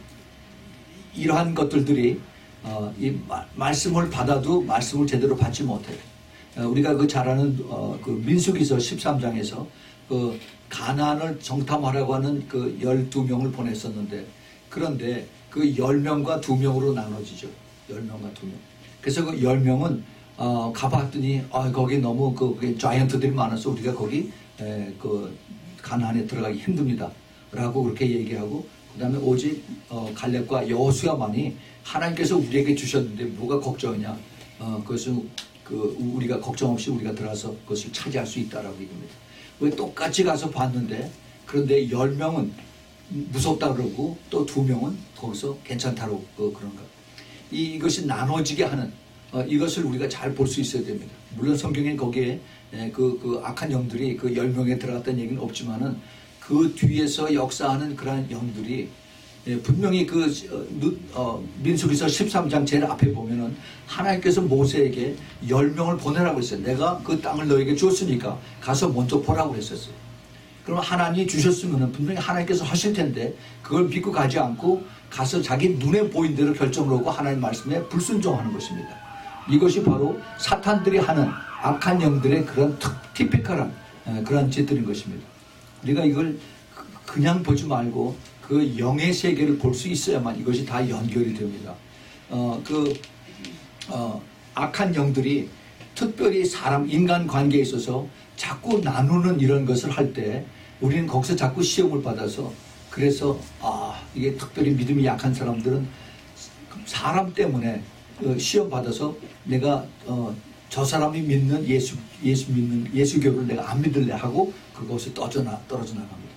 이러한 것들들이, 어, 이 마, 말씀을 받아도 말씀을 제대로 받지 못해요. 어, 우리가 그 잘 아는, 어, 그 민수기서 십삼 장에서 그 가나안을 정탐하라고 하는 그 열두 명을 보냈었는데 그런데 그 열 명과 두 명으로 나눠지죠. 열 명과 두 명. 그래서 그 열 명은 어, 가봤더니, 어, 거기 너무 그, 그, 자이언트들이 많아서 우리가 거기, 에, 그, 가나안에 들어가기 힘듭니다. 라고 그렇게 얘기하고, 그 다음에 오직, 어, 갈렙과 여호수아만이 하나님께서 우리에게 주셨는데 뭐가 걱정이냐. 어, 그것은 그, 우리가 걱정 없이 우리가 들어가서 그것을 차지할 수 있다라고 얘기합니다. 왜 똑같이 가서 봤는데, 그런데 열 명은 무섭다 그러고, 또 두 명은 거기서 괜찮다고 그, 그런가. 이, 이것이 나눠지게 하는, 어, 이것을 우리가 잘 볼 수 있어야 됩니다. 물론 성경에 거기에 에, 그, 그 악한 영들이 그 열 명에 들어갔다는 얘기는 없지만은 그 뒤에서 역사하는 그러한 영들이 예, 분명히 그 어, 어, 민수기서 십삼 장 제일 앞에 보면은 하나님께서 모세에게 열 명을 보내라고 했어요. 내가 그 땅을 너에게 줬으니까 가서 먼저 보라고 했었어요. 그럼 하나님이 주셨으면은 분명히 하나님께서 하실 텐데 그걸 믿고 가지 않고 가서 자기 눈에 보인 대로 결정을 하고 하나님 말씀에 불순종하는 것입니다. 이것이 바로 사탄들이 하는 악한 영들의 그런 특, 티피컬한 그런 짓들인 것입니다. 우리가 이걸 그냥 보지 말고 그 영의 세계를 볼 수 있어야만 이것이 다 연결이 됩니다. 어, 그, 어, 악한 영들이 특별히 사람, 인간 관계에 있어서 자꾸 나누는 이런 것을 할 때 우리는 거기서 자꾸 시험을 받아서 그래서, 아, 이게 특별히 믿음이 약한 사람들은 사람 때문에 시험 받아서 내가 어, 저 사람이 믿는 예수 예수 믿는 예수교를 내가 안 믿을래 하고 그것을 떨어져 나 떨어져 나갑니다.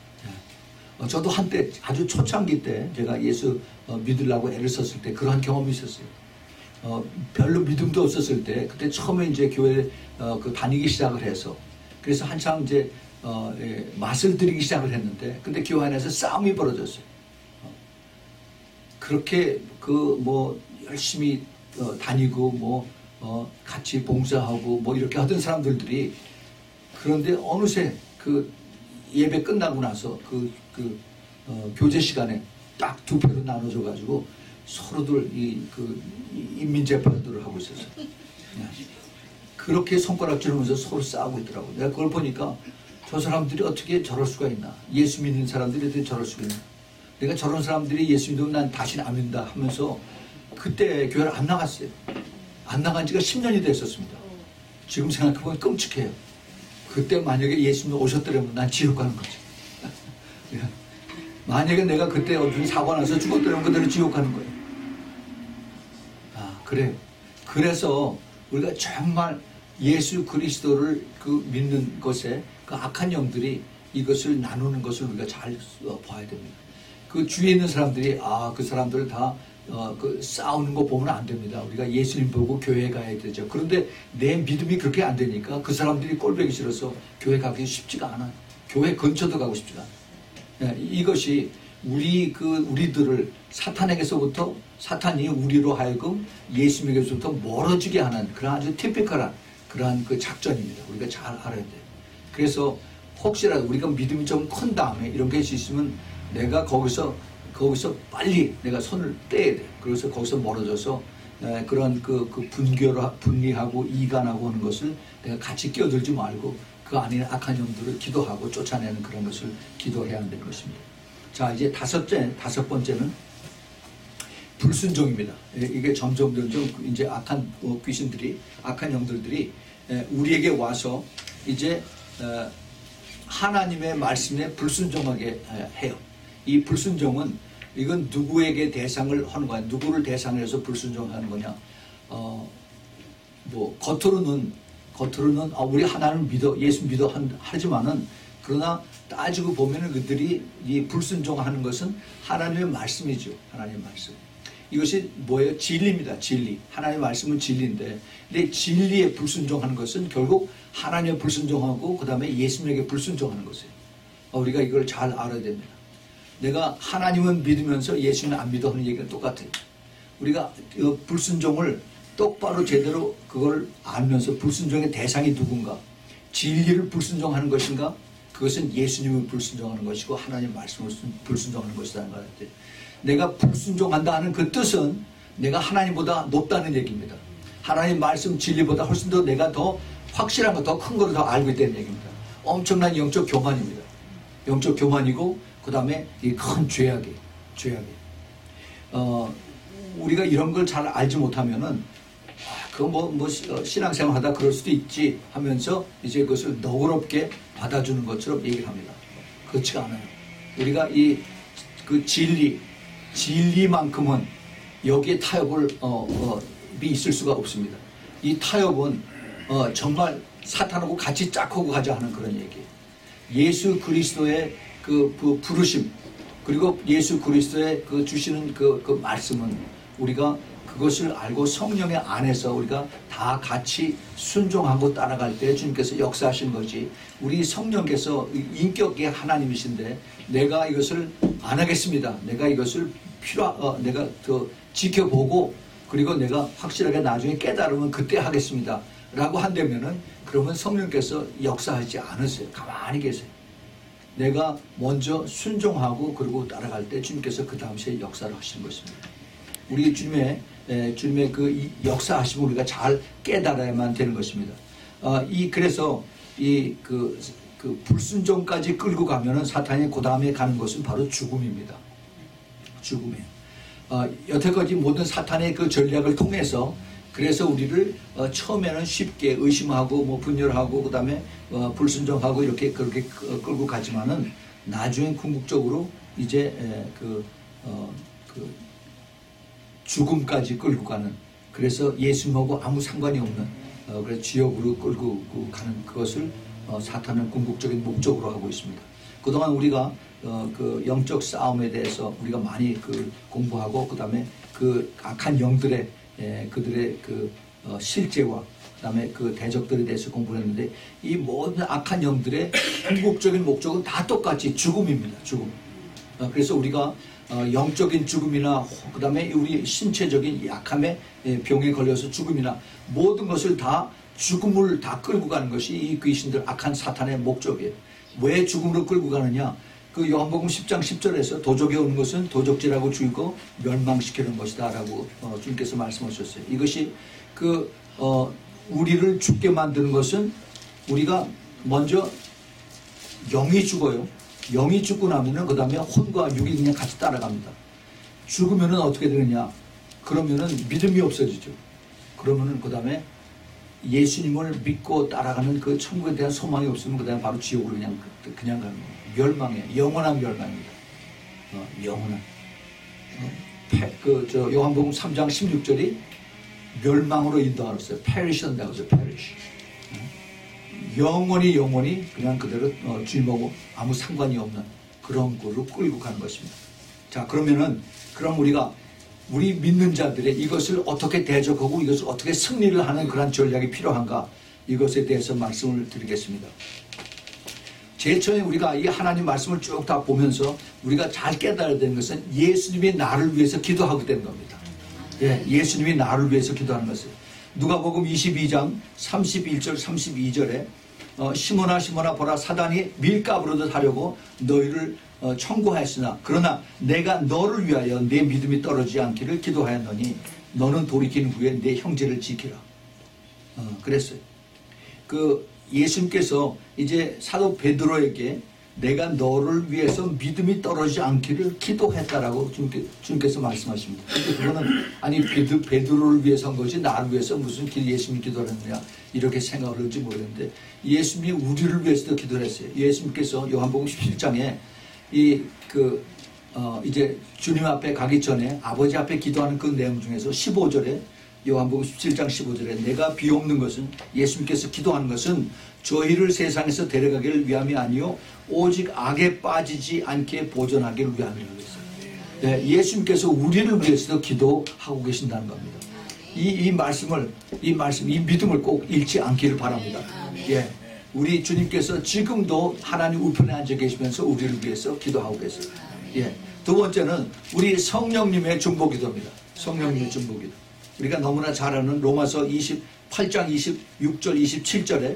어, 저도 한때 아주 초창기 때 제가 예수 어, 믿으려고 애를 썼을 때 그러한 경험이 있었어요. 어, 별로 믿음도 없었을 때 그때 처음에 이제 교회 어, 그 다니기 시작을 해서 그래서 한창 이제 어, 예, 맛을 들이기 시작을 했는데 근데 교회 안에서 싸움이 벌어졌어요. 어, 그렇게 그 뭐 열심히 어, 다니고 뭐 어, 같이 봉사하고 뭐 이렇게 하던 사람들이 그런데 어느새 그 예배 끝나고 나서 그, 그 어, 교제 시간에 딱 두 표로 나눠져 가지고 서로들 이 그 인민재판들을 하고 있었어요. 그렇게 손가락질하면서 서로 싸우고 있더라고요. 내가 그걸 보니까 저 사람들이 어떻게 저럴 수가 있나? 예수 믿는 사람들이 어떻게 저럴 수가 있나? 내가 저런 사람들이 예수 믿으면 난 다시는 안 믿는다 하면서 그때 교회를 안 나갔어요. 안 나간 지가 십 년이 됐었습니다. 지금 생각해보면 끔찍해요. 그때 만약에 예수님 오셨더라면 난 지옥 가는 거지. 만약에 내가 그때 어떤 사고 나서 죽었더라면 그대로 지옥 가는 거예요. 아, 그래요. 그래서 우리가 정말 예수 그리스도를 그 믿는 것에 그 악한 영들이 이것을 나누는 것을 우리가 잘 봐야 됩니다. 그 주위에 있는 사람들이 아, 그 사람들 다 어, 그 싸우는 거 보면 안 됩니다. 우리가 예수님 보고 교회 가야 되죠. 그런데 내 믿음이 그렇게 안 되니까 그 사람들이 꼴보기 싫어서 교회 가기 쉽지가 않아요. 교회 근처도 가고 싶지가 않아요. 네, 이것이 우리 그 우리들을 사탄에게서부터 사탄이 우리로 하여금 예수님에게서부터 멀어지게 하는 그런 아주 티피컬한 그러한 그 작전입니다. 우리가 잘 알아야 돼요. 그래서 혹시라도 우리가 믿음이 좀 큰 다음에 이런 게 있으면 내가 거기서 거기서 빨리 내가 손을 떼야 돼. 그래서 거기서 멀어져서 에, 그런 그, 그 분교를 분리하고 이간하고 하는 것을 내가 같이 끼어들지 말고 그 안에 악한 영들을 기도하고 쫓아내는 그런 것을 기도해야 한다는 것입니다. 자, 이제 다섯째 다섯 번째는 불순종입니다. 이게 점점 점점 이제 악한 귀신들이 악한 영들들이 우리에게 와서 이제 하나님의 말씀에 불순종하게 해요. 이 불순종은 이건 누구에게 대상을 하는 거야? 누구를 대상으로 해서 불순종하는 거냐? 어, 뭐 겉으로는 겉으로는 아, 우리 하나님을 믿어 예수 믿어 한, 하지만은 그러나 따지고 보면은 그들이 이 불순종하는 것은 하나님의 말씀이죠. 하나님의 말씀. 이것이 뭐예요? 진리입니다. 진리. 하나님의 말씀은 진리인데, 근데 진리에 불순종하는 것은 결국 하나님에 불순종하고 그 다음에 예수님에게 불순종하는 것이에요. 우리가 이걸 잘 알아야 됩니다. 내가 하나님은 믿으면서 예수는 안 믿어 하는 얘기가 똑같아요. 우리가 불순종을 똑바로 제대로 그걸 알면서 불순종의 대상이 누군가, 진리를 불순종하는 것인가, 그것은 예수님을 불순종하는 것이고 하나님 말씀을 불순종하는 것이라는 걸 알아야 돼요. 내가 불순종한다 하는 그 뜻은 내가 하나님보다 높다는 얘기입니다. 하나님 말씀 진리보다 훨씬 더 내가 더 확실한 거, 더 큰 거를 더 알고 있다는 얘기입니다. 엄청난 영적 교만입니다. 영적 교만이고 그 다음에 이 큰 죄악이, 죄악이. 어, 우리가 이런 걸 잘 알지 못하면은, 아, 그거 뭐, 뭐, 신앙생활 하다 그럴 수도 있지 하면서 이제 그것을 너그럽게 받아주는 것처럼 얘기를 합니다. 그렇지가 않아요. 우리가 이, 그 진리, 진리만큼은 여기에 타협을, 어, 어, 있을 수가 없습니다. 이 타협은, 어, 정말 사탄하고 같이 짝하고 가자 하는 그런 얘기예요. 예수 그리스도의 그, 그 부르심, 그리고 예수 그리스도의 그 주시는 그, 그 말씀은 우리가 그것을 알고 성령의 안에서 우리가 다 같이 순종하고 따라갈 때 주님께서 역사하신 거지, 우리 성령께서 인격의 하나님이신데 내가 이것을 안 하겠습니다. 내가 이것을 필요, 어, 내가 더 지켜보고 그리고 내가 확실하게 나중에 깨달으면 그때 하겠습니다. 라고 한다면은 그러면 성령께서 역사하지 않으세요. 가만히 계세요. 내가 먼저 순종하고 그리고 따라갈 때 주님께서 그 다음 시에 역사를 하시는 것입니다. 우리 주님의 에, 주님의 그 역사하심을 우리가 잘 깨달아야만 되는 것입니다. 어, 이 그래서 이 그 그 불순종까지 끌고 가면은 사탄이 그 다음에 가는 것은 바로 죽음입니다. 죽음이에요. 어, 여태까지 모든 사탄의 그 전략을 통해서 그래서 우리를 어, 처음에는 쉽게 의심하고 뭐 분열하고 그다음에 어, 불순종하고 이렇게 그렇게 끌고 가지만은 나중엔 궁극적으로 이제 에, 그, 어, 그 죽음까지 끌고 가는, 그래서 예수님하고 아무 상관이 없는 어, 그래서 지옥으로 끌고 가는 그것을 어, 사탄은 궁극적인 목적으로 하고 있습니다. 그동안 우리가 어, 그 영적 싸움에 대해서 우리가 많이 그 공부하고 그다음에 그 악한 영들의 예, 그들의 그 어, 실제와 그다음에 그 대적들에 대해서 공부를 했는데 이 모든 악한 영들의 궁극적인 목적은 다 똑같이 죽음입니다. 죽음. 어, 그래서 우리가 어, 영적인 죽음이나 그 다음에 우리 신체적인 약함에 병에 걸려서 죽음이나 모든 것을 다 죽음을 다 끌고 가는 것이 이 귀신들 악한 사탄의 목적이에요. 왜 죽음으로 끌고 가느냐? 그 요한복음 십 장 십 절에서 도적에 오는 것은 도적질하고 죽이고 멸망시키는 것이다 라고 어, 주님께서 말씀하셨어요. 이것이 그 어, 우리를 죽게 만드는 것은 우리가 먼저 영이 죽어요. 영이 죽고 나면은 그 다음에 혼과 육이 그냥 같이 따라갑니다. 죽으면은 어떻게 되느냐? 그러면은 믿음이 없어지죠. 그러면은 그 다음에 예수님을 믿고 따라가는 그 천국에 대한 소망이 없으면 그 다음에 바로 지옥으로 그냥 그냥 가는 거예요. 멸망해, 영원한 멸망입니다. 어, 영원한. 어, 그 저 요한복음 삼 장 십육 절이 멸망으로 인도하였어요. perish 한다고 해서 perish. 영원히 영원히 그냥 그대로 어, 주님하고 아무 상관이 없는 그런 거로 끌고 가는 것입니다. 자, 그러면은 그럼 우리가 우리 믿는 자들의 이것을 어떻게 대적하고 이것을 어떻게 승리를 하는 그런 전략이 필요한가, 이것에 대해서 말씀을 드리겠습니다. 제일 처음에 우리가 이 하나님 말씀을 쭉 다 보면서 우리가 잘 깨달아야 되는 것은 예수님이 나를 위해서 기도하고 되는 겁니다. 예, 예수님이 나를 위해서 기도하는 것이에요. 누가복음 이십이 장 삼십일 절 삼십이 절에 어, 시몬아 시몬아 보라, 사단이 밀가부르듯 하려고 너희를 어, 청구하였으나 그러나 내가 너를 위하여 내 믿음이 떨어지지 않기를 기도하였노니 너는 돌이킨 후에 내 형제를 지키라. 어, 그랬어요. 그 예수님께서 이제 사도 베드로에게 내가 너를 위해서 믿음이 떨어지지 않기를 기도했다라고 주님께서 말씀하십니다. 그거는 아니 베드, 베드로를 위해서 한 것이 나를 위해서 무슨 예수님이 기도를 했느냐 이렇게 생각을 할지 모르겠는데, 예수님이 우리를 위해서도 기도를 했어요. 예수님께서 요한복음 십칠 장에 이 그 어 이제 주님 앞에 가기 전에 아버지 앞에 기도하는 그 내용 중에서 십오 절에 요한복음 십칠 장 십오 절에 내가 비옵는 것은, 예수님께서 기도하는 것은 저희를 세상에서 데려가기를 위함이 아니요 오직 악에 빠지지 않게 보존하기를 위함이라고 했어요. 네, 예수님께서 우리를 위해서도 기도하고 계신다는 겁니다. 이, 이 말씀을 이 말씀 이 믿음을 꼭 잃지 않기를 바랍니다. 예, 우리 주님께서 지금도 하나님 우편에 앉아 계시면서 우리를 위해서 기도하고 계세요. 예, 두 번째는 우리 성령님의 중보기도입니다. 성령님의 중보기도. 우리가 너무나 잘 아는 로마서 이십팔 장 이십육 절 이십칠 절에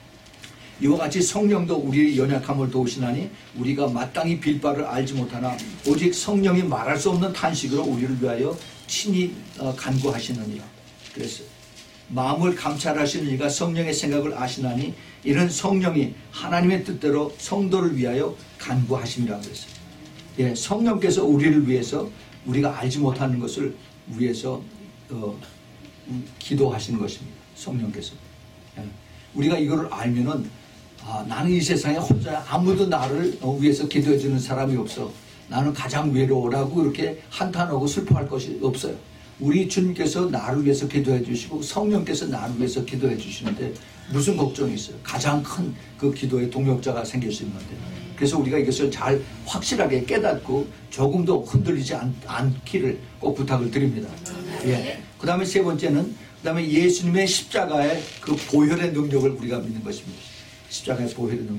이와 같이 성령도 우리의 연약함을 도우시나니 우리가 마땅히 빌 바를 알지 못하나 오직 성령이 말할 수 없는 탄식으로 우리를 위하여 친히 간구하시느니라. 그랬어요. 마음을 감찰하시는 이가 성령의 생각을 아시나니 이는 성령이 하나님의 뜻대로 성도를 위하여 간구하심이라고 그랬어요. 예, 성령께서 우리를 위해서 우리가 알지 못하는 것을 위해서 어, 기도하시는 것입니다. 성령께서. 예, 우리가 이거를 알면은 아, 나는 이 세상에 혼자 아무도 나를 위해서 기도해 주는 사람이 없어. 나는 가장 외로워라고 이렇게 한탄하고 슬퍼할 것이 없어요. 우리 주님께서 나를 위해서 기도해 주시고 성령께서 나를 위해서 기도해 주시는데 무슨 걱정이 있어요? 가장 큰 그 기도의 동력자가 생길 수 있는데. 그래서 우리가 이것을 잘 확실하게 깨닫고 조금도 흔들리지 않, 않기를 꼭 부탁을 드립니다. 예. 그 다음에 세 번째는 그 다음에 예수님의 십자가의 그 보혈의 능력을 우리가 믿는 것입니다. 십자가의 보혈의 능력.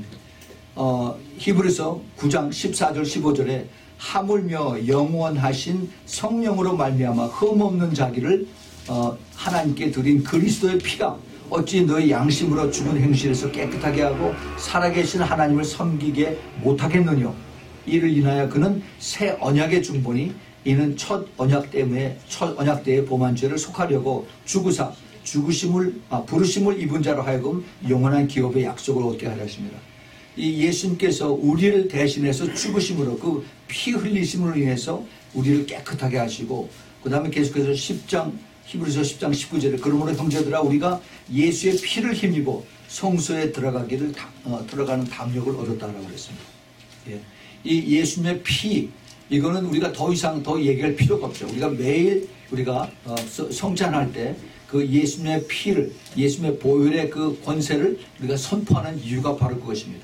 어, 히브리서 구 장 십사 절 십오 절에 하물며 영원하신 성령으로 말미암아 흠없는 자기를 어, 하나님께 드린 그리스도의 피가 어찌 너의 양심으로 죽은 행실에서 깨끗하게 하고 살아계신 하나님을 섬기게 못하겠느냐. 이를 인하여 그는 새 언약의 중보니 이는 첫 언약 때문에 첫 언약 때의 범한 죄를 속하려고 죽으사 죽으심을 아, 부르심을 입은 자로 하여금 영원한 기업의 약속을 얻게 하려 하십니다. 이 예수님께서 우리를 대신해서 죽으심으로 그 피 흘리심으로 인해서 우리를 깨끗하게 하시고 그 다음에 계속해서 십 장 히브리서 십 장 십구 절에 그러므로 형제들아 우리가 예수의 피를 힘입어 성소에 들어가기를 어, 들어가는 담력을 얻었다라고 그랬습니다. 예. 이 예수님의 피 이거는 우리가 더 이상 더 얘기할 필요가 없죠. 우리가 매일 우리가 어, 성찬할 때 그 예수님의 피를 예수님의 보혈의 그 권세를 우리가 선포하는 이유가 바로 그것입니다.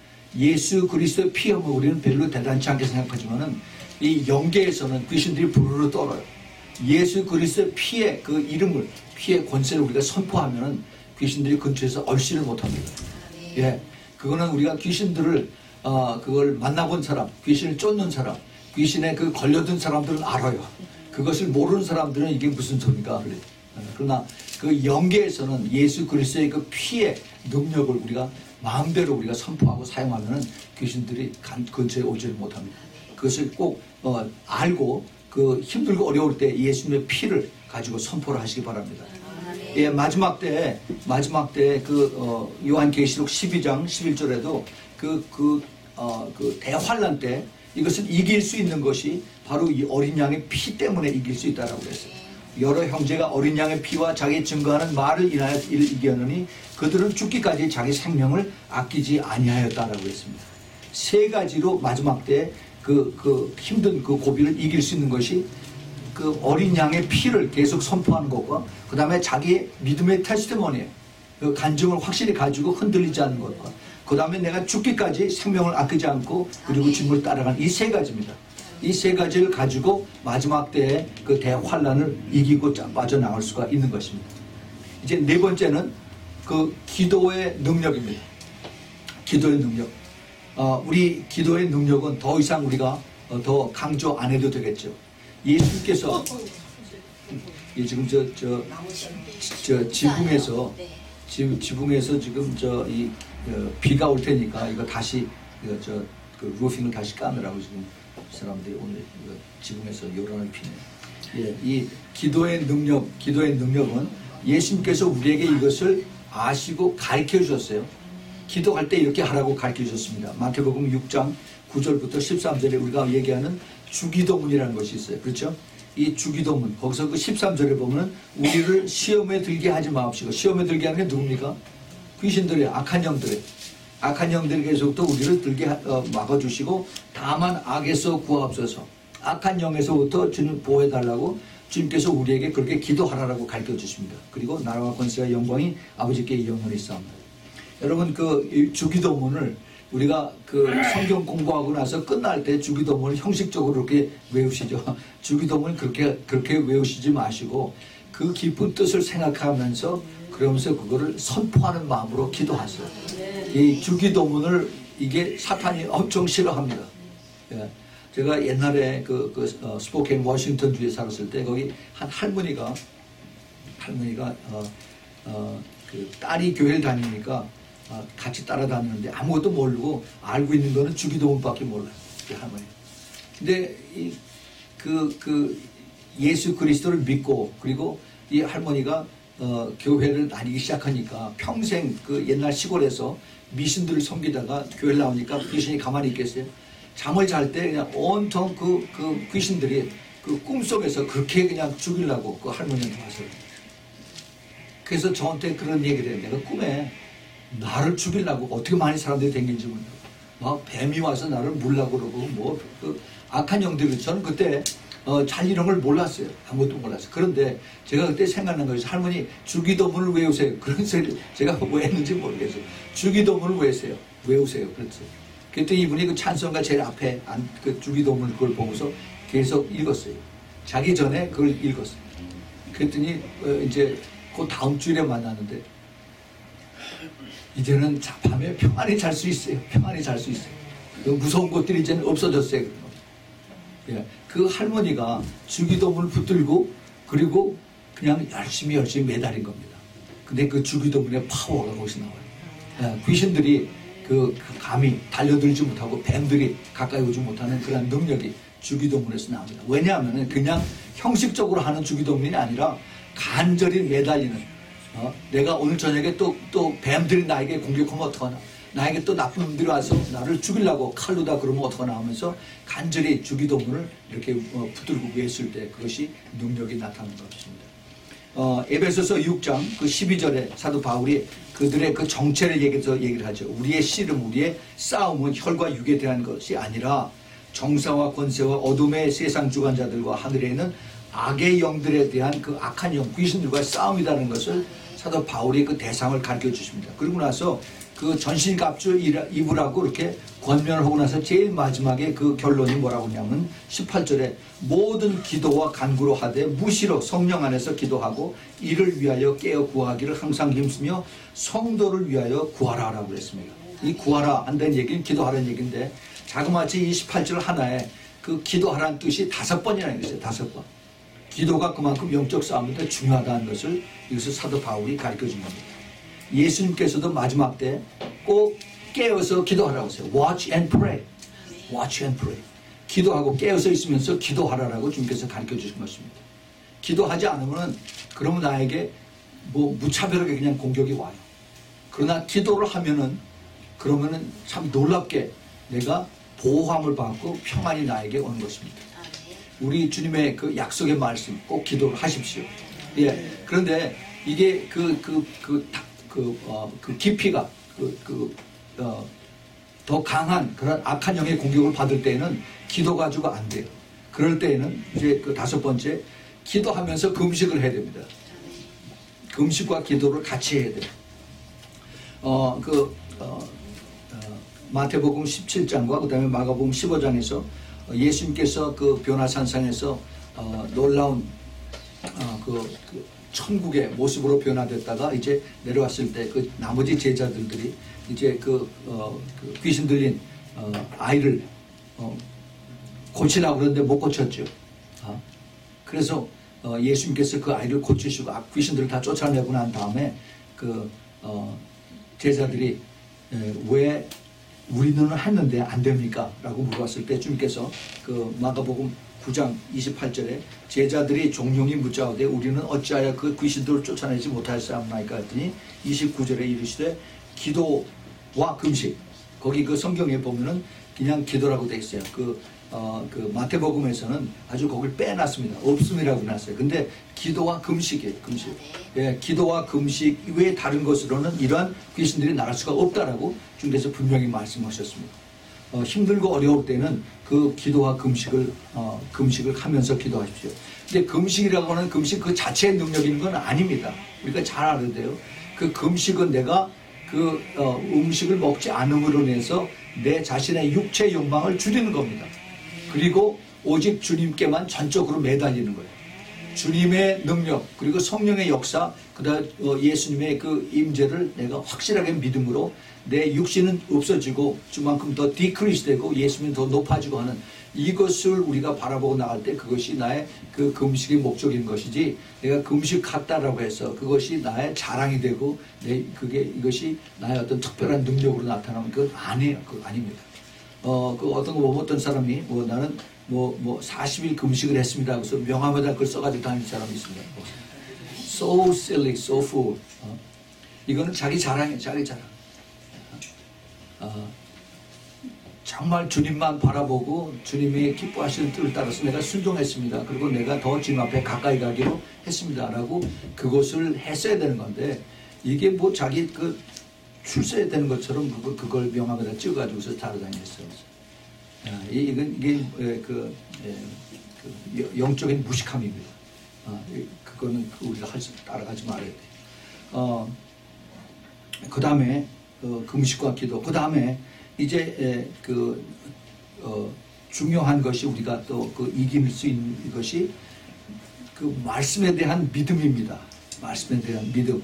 예수 그리스도의 피하면 우리는 별로 대단치 않게 생각하지만은 이 영계에서는 귀신들이 부르르 떨어요. 예수 그리스도의 피의 그 이름을 피의 권세를 우리가 선포하면은 귀신들이 근처에서 얼씬을 못합니다. 예, 그거는 우리가 귀신들을 어, 그걸 만나본 사람, 귀신을 쫓는 사람, 귀신에 그 걸려든 사람들은 알아요. 그것을 모르는 사람들은 이게 무슨 소리인가 그래. 그러나 그 영계에서는 예수 그리스도의 그 피의 능력을 우리가 마음대로 우리가 선포하고 사용하면은 귀신들이 근처에 오지를 못합니다. 그것을 꼭 어, 알고 그 힘들고 어려울 때 예수님의 피를 가지고 선포를 하시기 바랍니다. 예, 마지막 때 마지막 때 그 어, 요한계시록 십이 장 십일 절에도 그 그 어, 그 대환란 때 이것을 이길 수 있는 것이 바로 이 어린 양의 피 때문에 이길 수 있다라고 그랬어요. 여러 형제가 어린 양의 피와 자기 증거하는 말을 인하여 이를 이겼느니 그들은 죽기까지 자기 생명을 아끼지 아니하였다라고 했습니다. 세 가지로 마지막 때 그 그 힘든 그 고비를 이길 수 있는 것이 그 어린 양의 피를 계속 선포하는 것과 그 다음에 자기의 믿음의 테스티모니, 그 간증을 확실히 가지고 흔들리지 않는 것과 그 다음에 내가 죽기까지 생명을 아끼지 않고 그리고 주님을 따라가는 이 세 가지입니다. 이 세 가지를 가지고 마지막 때에 그 대환란을 이기고 빠져나갈 수가 있는 것입니다. 이제 네 번째는 그 기도의 능력입니다. 기도의 능력. 어, 우리 기도의 능력은 더 이상 우리가 어, 더 강조 안 해도 되겠죠. 예수님께서 예, 지금 저, 저, 저 지붕에서 지, 지붕에서 지금 저 이 어, 비가 올 테니까 이거 다시 이거 저 그 루핑을 다시 까느라고 지금 사람들이 오늘 이거 지붕에서 요란을 피네요. 예, 이 기도의 능력, 기도의 능력은 예수님께서 우리에게 이것을 아시고 가르쳐 주셨어요. 기도할 때 이렇게 하라고 가르쳐 주셨습니다. 마태복음 육 장 구 절부터 십삼 절에 우리가 얘기하는 주기도문이라는 것이 있어요. 그렇죠? 이 주기도문, 거기서 그 십삼 절에 보면 우리를 시험에 들게 하지 마옵시고, 시험에 들게 하는 게 누굽니까? 귀신들의 악한 영들의 악한 영들에게서부터 우리를 들게 어, 막아주시고 다만 악에서 구하옵소서. 악한 영에서부터 주님 보호해달라고 주님께서 우리에게 그렇게 기도하라고 가르쳐 주십니다. 그리고 나라와 권세와 영광이 아버지께 영원히 있사옵나다. 여러분 그 주기도문을 우리가 그 성경 공부하고 나서 끝날 때 주기도문을 형식적으로 이렇게 외우시죠. 주기도문을 그렇게 그렇게 외우시지 마시고 그 깊은 뜻을 생각하면서 그러면서 그거를 선포하는 마음으로 기도하세요. 이 주기도문을 이게 사탄이 엄청 싫어합니다. 예. 제가 옛날에 그, 그 어, 스포케인 워싱턴 주에 살았을 때 거기 한 할머니가 할머니가 어, 어, 그 딸이 교회를 다니니까 어, 같이 따라다니는데 아무것도 모르고 알고 있는 거는 주기도문밖에 몰라요. 그 할머니. 근데 이, 그, 그 예수 그리스도를 믿고 그리고 이 할머니가 어, 교회를 다니기 시작하니까 평생 그 옛날 시골에서 미신들을 섬기다가 교회를 나오니까 귀신이 가만히 있겠어요? 잠을 잘 때 그냥 온통 그, 그 귀신들이 그 꿈속에서 그렇게 그냥 죽이려고 그 할머니한테 왔어요. 그래서 저한테 그런 얘기를 해요. 내가 꿈에 나를 죽이려고 어떻게 많이 사람들이 댕긴지 몰라. 막 뱀이 와서 나를 물라고 그러고 뭐 그 악한 영들이 저는 그때 어, 잘 이런 걸 몰랐어요. 아무것도 몰랐어요. 그런데 제가 그때 생각난 것이 할머니 주기도문을 외우세요. 그런 소리 제가 왜 했는지 모르겠어요. 주기도문을 외우세요. 외우세요. 그랬어요. 그랬더니 이분이 그 찬송가 제일 앞에 안, 그 주기도문 그걸 보고서 계속 읽었어요. 자기 전에 그걸 읽었어요. 그랬더니 어, 이제 그 다음 주일에 만났는데 이제는 밤에 평안히 잘 수 있어요. 평안히 잘 수 있어요. 그 무서운 것들이 이제는 없어졌어요. 예, 그 할머니가 주기도문을 붙들고 그리고 그냥 열심히 열심히 매달린 겁니다. 근데 그 주기도문의 파워가 거기서 나와요. 예, 귀신들이 그 감히 달려들지 못하고 뱀들이 가까이 오지 못하는 그런 능력이 주기도문에서 나옵니다. 왜냐하면 그냥 형식적으로 하는 주기도문이 아니라 간절히 매달리는 어? 내가 오늘 저녁에 또, 또 뱀들이 나에게 공격하면 어떡하나, 나에게 또 나쁜 놈들이 와서 나를 죽이려고 칼로다 그러면 어떡하나 하면서 간절히 주기도문을 이렇게 어, 붙들고 외웠을 때 그것이 능력이 나타나는 것입니다. 어, 에베소서 육 장 그 십이 절에 사도 바울이 그들의 그 정체를 얘기해서 얘기를 하죠. 우리의 씨름, 우리의 싸움은 혈과 육에 대한 것이 아니라 정사와 권세와 어둠의 세상 주관자들과 하늘에 있는 악의 영들에 대한 그 악한 영, 귀신들과 싸움이라는 것을 사도 바울이 그 대상을 가르쳐 주십니다. 그리고 나서 그 전신갑주 입으라고 이렇게 권면을 하고 나서 제일 마지막에 그 결론이 뭐라고 하냐면 십팔 절에 모든 기도와 간구로 하되 무시로 성령 안에서 기도하고 이를 위하여 깨어 구하기를 항상 힘쓰며 성도를 위하여 구하라 라고 그랬습니다. 이 구하라 한다는 얘기는 기도하라는 얘기인데 자그마치 이 십팔 절 하나에 그 기도하라는 뜻이 다섯 번이라는 것이에요. 다섯 번. 기도가 그만큼 영적 싸움인데 중요하다는 것을 이것을 사도 바울이 가르쳐 준 겁니다. 예수님께서도 마지막 때 꼭 깨어서 기도하라고 했어요. Watch and pray. Watch and pray. 기도하고 깨어서 있으면서 기도하라라고 주님께서 가르쳐 주신 것입니다. 기도하지 않으면 그러면 나에게 뭐 무차별하게 그냥 공격이 와요. 그러나 기도를 하면은 그러면은 참 놀랍게 내가 보호함을 받고 평안이 나에게 오는 것입니다. 우리 주님의 그 약속의 말씀 꼭 기도를 하십시오. 예. 그런데 이게 그 그 그 그 어 그 깊이가 그 그 어 더 강한 그런 악한 영의 공격을 받을 때에는 기도 가지고 안 돼요. 그럴 때에는 이제 그 다섯 번째 기도하면서 금식을 해야 됩니다. 금식과 기도를 같이 해야 돼요. 어 그 어, 어, 마태복음 십칠 장과 그다음에 마가복음 십오 장에서 예수님께서 그 변화산상에서 어, 놀라운 어, 그, 그 천국의 모습으로 변화됐다가 이제 내려왔을 때 그 나머지 제자들들이 이제 그, 어, 그 귀신 들린 어, 아이를 어, 고치라고 그러는데 못 고쳤죠. 어? 그래서 어, 예수님께서 그 아이를 고치시고 아, 귀신들을 다 쫓아내고 난 다음에 그 어, 제자들이 에, 왜 우리는 했는데 안 됩니까? 라고 물어봤을 때 주님께서 그 마가복음 구 장 이십팔 절에 제자들이 종용이 묻자오되 우리는 어찌하여 그 귀신들을 쫓아내지 못하였사옵나이까 했더니 이십구 절에 이르시되 기도와 금식, 거기 그 성경에 보면은 그냥 기도라고 되어 있어요. 그, 어, 그 마태복음에서는 아주 거길 빼놨습니다. 없음이라고 해놨어요. 근데 기도와 금식이에요. 금식. 예, 기도와 금식 외에 다른 것으로는 이러한 귀신들이 나갈 수가 없다라고 주님께서 분명히 말씀하셨습니다. 어, 힘들고 어려울 때는 그 기도와 금식을 어, 금식을 하면서 기도하십시오. 근데 금식이라고 하는 금식 그 자체의 능력이 있는 건 아닙니다. 우리가 잘 알아야 돼요. 그 금식은 내가 그 어, 음식을 먹지 않음으로 인해서 내 자신의 육체의 욕망을 줄이는 겁니다. 그리고 오직 주님께만 전적으로 매달리는 거예요. 주님의 능력 그리고 성령의 역사 그다음 어, 예수님의 그 임재를 내가 확실하게 믿음으로 내 육신은 없어지고 주만큼 더 디크리스 되고 예수님은 더 높아지고 하는 이것을 우리가 바라보고 나갈 때 그것이 나의 그 금식의 목적인 것이지 내가 금식했다라고 해서 그것이 나의 자랑이 되고 내 그게 이것이 나의 어떤 특별한 능력으로 나타나면 그건 아니에요. 그거 아닙니다. 어, 그 어떤 거 보면 어떤 사람이 뭐 나는 뭐, 뭐 사십 일 금식을 했습니다. 그래서 명함에다 그걸 써가지고 다니는 사람이 있습니다. So silly, so fool. 어? 이거는 자기 자랑이에요. 자기 자랑. 어, 정말 주님만 바라보고 주님이 기뻐하시는 뜻을 따라서 내가 순종했습니다. 그리고 내가 더 주님 앞에 가까이 가기로 했습니다. 라고 그것을 했어야 되는 건데 이게 뭐 자기 그 출세해야 되는 것처럼 그걸, 그걸 명함에다 찍어가지고서 따라다녔어요. 아, 이건 이게 그, 예, 그 영적인 무식함입니다. 아, 그거는 우리가 할 수 따라가지 말아야 돼요. 어, 그 다음에 어, 금식과 기도. 그 다음에 이제 에, 그 어, 중요한 것이 우리가 또 그 이길 수 있는 것이 그 말씀에 대한 믿음입니다. 말씀에 대한 믿음.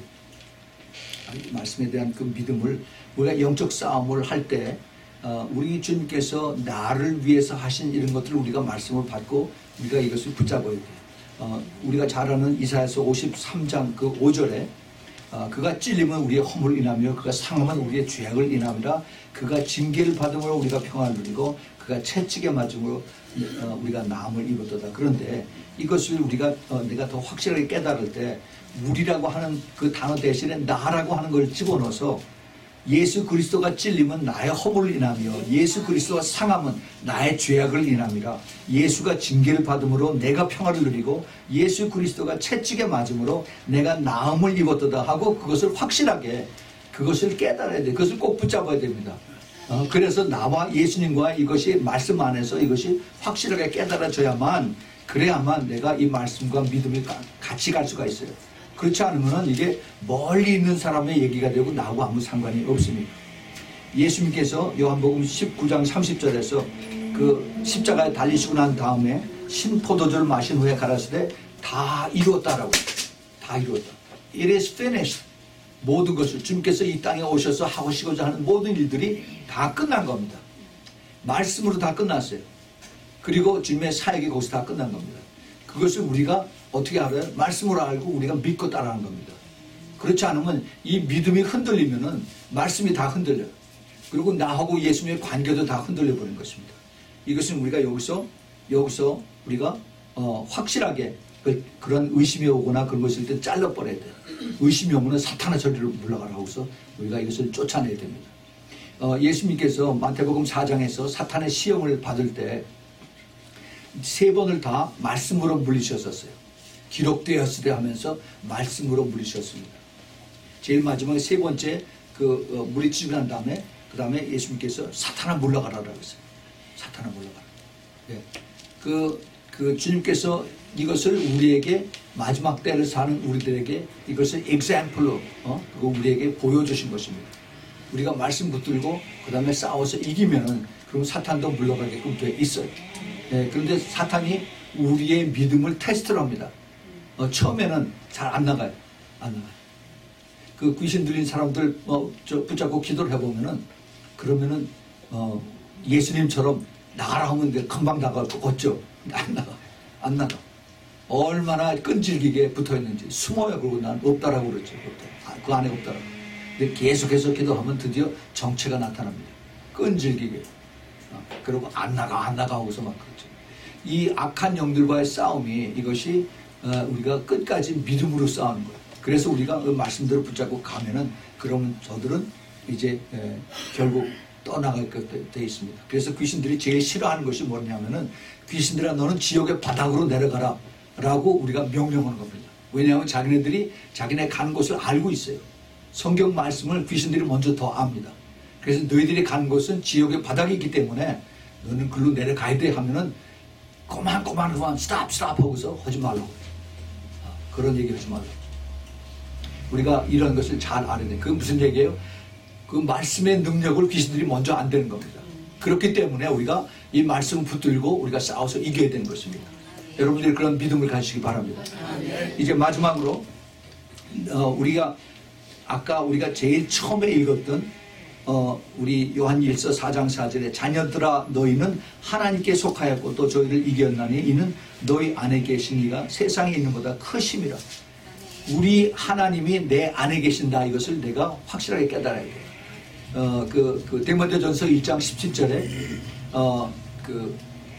말씀에 대한 그 믿음을 우리가 영적 싸움을 할 때 어, 우리 주님께서 나를 위해서 하신 이런 것들을 우리가 말씀을 받고 우리가 이것을 붙잡아야 돼요. 어, 우리가 잘 아는 이사야서 오십삼 장 그 오 절에 어, 그가 찔리면 우리의 허물을 인하며 그가 상하면 우리의 죄악을 인함이라 그가 징계를 받음으로 우리가 평안을 누리고 그가 채찍에 맞음으로 어, 우리가 나음을 입었도다. 그런데 이것을 우리가 어, 내가 더 확실하게 깨달을 때 우리라고 하는 그 단어 대신에 나라고 하는 걸 집어넣어서 예수 그리스도가 찔리면 나의 허물을 인하며 예수 그리스도가 상하면 나의 죄악을 인함이라 예수가 징계를 받음으로 내가 평화를 누리고 예수 그리스도가 채찍에 맞음으로 내가 나음을 입었도다 하고 그것을 확실하게 그것을 깨달아야 돼. 그것을 꼭 붙잡아야 됩니다. 어, 그래서 나와 예수님과 이것이 말씀 안에서 이것이 확실하게 깨달아져야만 그래야만 내가 이 말씀과 믿음이 같이 갈 수가 있어요. 그렇지 않으면 이게 멀리 있는 사람의 얘기가 되고 나하고 아무 상관이 없습니다. 예수님께서 요한복음 십구 장 삼십 절에서 그 십자가에 달리시고 난 다음에 신포도주를 마신 후에 가라사대 다 이루었다라고 다 이루었다. It is finished. 모든 것을 주님께서 이 땅에 오셔서 하시고자 하는 모든 일들이 다 끝난 겁니다. 말씀으로 다 끝났어요. 그리고 주님의 사역이 거기서 다 끝난 겁니다. 그것을 우리가 어떻게 알아요? 말씀으로 알고 우리가 믿고 따라하는 겁니다. 그렇지 않으면 이 믿음이 흔들리면은 말씀이 다 흔들려요. 그리고 나하고 예수님의 관계도 다 흔들려 버리는 것입니다. 이것은 우리가 여기서 여기서 우리가 어, 확실하게 그, 그런 의심이 오거나 그런 것일 때 잘라버려야 돼요. 의심이 오면 사탄의 저리로 물러가라 하고서 우리가 이것을 쫓아내야 됩니다. 어, 예수님께서 마태복음 사 장에서 사탄의 시험을 받을 때 세 번을 다 말씀으로 물리셨었어요. 기록되었으되 하면서 말씀으로 물리셨습니다. 제일 마지막에 세 번째 그 어, 물리치고 난 다음에 그 다음에 예수님께서 사탄아 물러가라라고 했어요. 사탄아 물러가라. 네. 그, 그 주님께서 이것을 우리에게 마지막 때를 사는 우리들에게 이것을 example로 어? 그거 우리에게 보여주신 것입니다. 우리가 말씀 붙들고 그 다음에 싸워서 이기면은 그럼 사탄도 물러가게끔 돼 있어요. 네, 그런데 사탄이 우리의 믿음을 테스트를 합니다. 어, 처음에는 잘 안 나가요. 안 나가요. 그 귀신 들린 사람들 어, 저 붙잡고 기도를 해보면은 그러면은 어, 예수님처럼 나가라 하면 돼. 금방 나갈 거 없죠. 안 나가. 안 나가. 얼마나 끈질기게 붙어 있는지 숨어요. 그러고 난 없다라고 그랬죠. 없다. 그 안에 없다라고. 근데 계속해서 기도하면 드디어 정체가 나타납니다. 끈질기게. 어, 그리고 안 나가 안 나가 하고서 막 그렇죠. 이 악한 영들과의 싸움이 이것이 어, 우리가 끝까지 믿음으로 싸우는 거예요. 그래서 우리가 그 말씀대로 붙잡고 가면은 그러면 저들은 이제 에, 결국 떠나갈 것 돼 있습니다. 그래서 귀신들이 제일 싫어하는 것이 뭐냐면은 귀신들아 너는 지옥의 바닥으로 내려가라 라고 우리가 명령하는 겁니다. 왜냐하면 자기네들이 자기네 가는 곳을 알고 있어요. 성경 말씀을 귀신들이 먼저 더 압니다. 그래서 너희들이 가는 곳은 지옥의 바닥이기 때문에 너는 글로 내려가야 돼 하면은 그만 그만 그만 스탑 스탑 하고서 하지 말라고 그런 얘기 하지 말라고. 우리가 이런 것을 잘 알아야 돼. 그건 무슨 얘기예요? 그 말씀의 능력을 귀신들이 먼저 안 되는 겁니다. 그렇기 때문에 우리가 이 말씀을 붙들고 우리가 싸워서 이겨야 되는 것입니다. 여러분들이 그런 믿음을 가지시기 바랍니다. 이제 마지막으로 어, 우리가 아까 우리가 제일 처음에 읽었던 어, 우리 요한일서 사 장 사 절에 자녀들아 너희는 하나님께 속하였고 또 저희를 이겼나니 이는 너희 안에 계신 이가 세상에 있는 것보다 크심이라. 우리 하나님이 내 안에 계신다 이것을 내가 확실하게 깨달아야 돼요. 어, 그, 그 디모데전서 일 장 십칠 절에 어, 그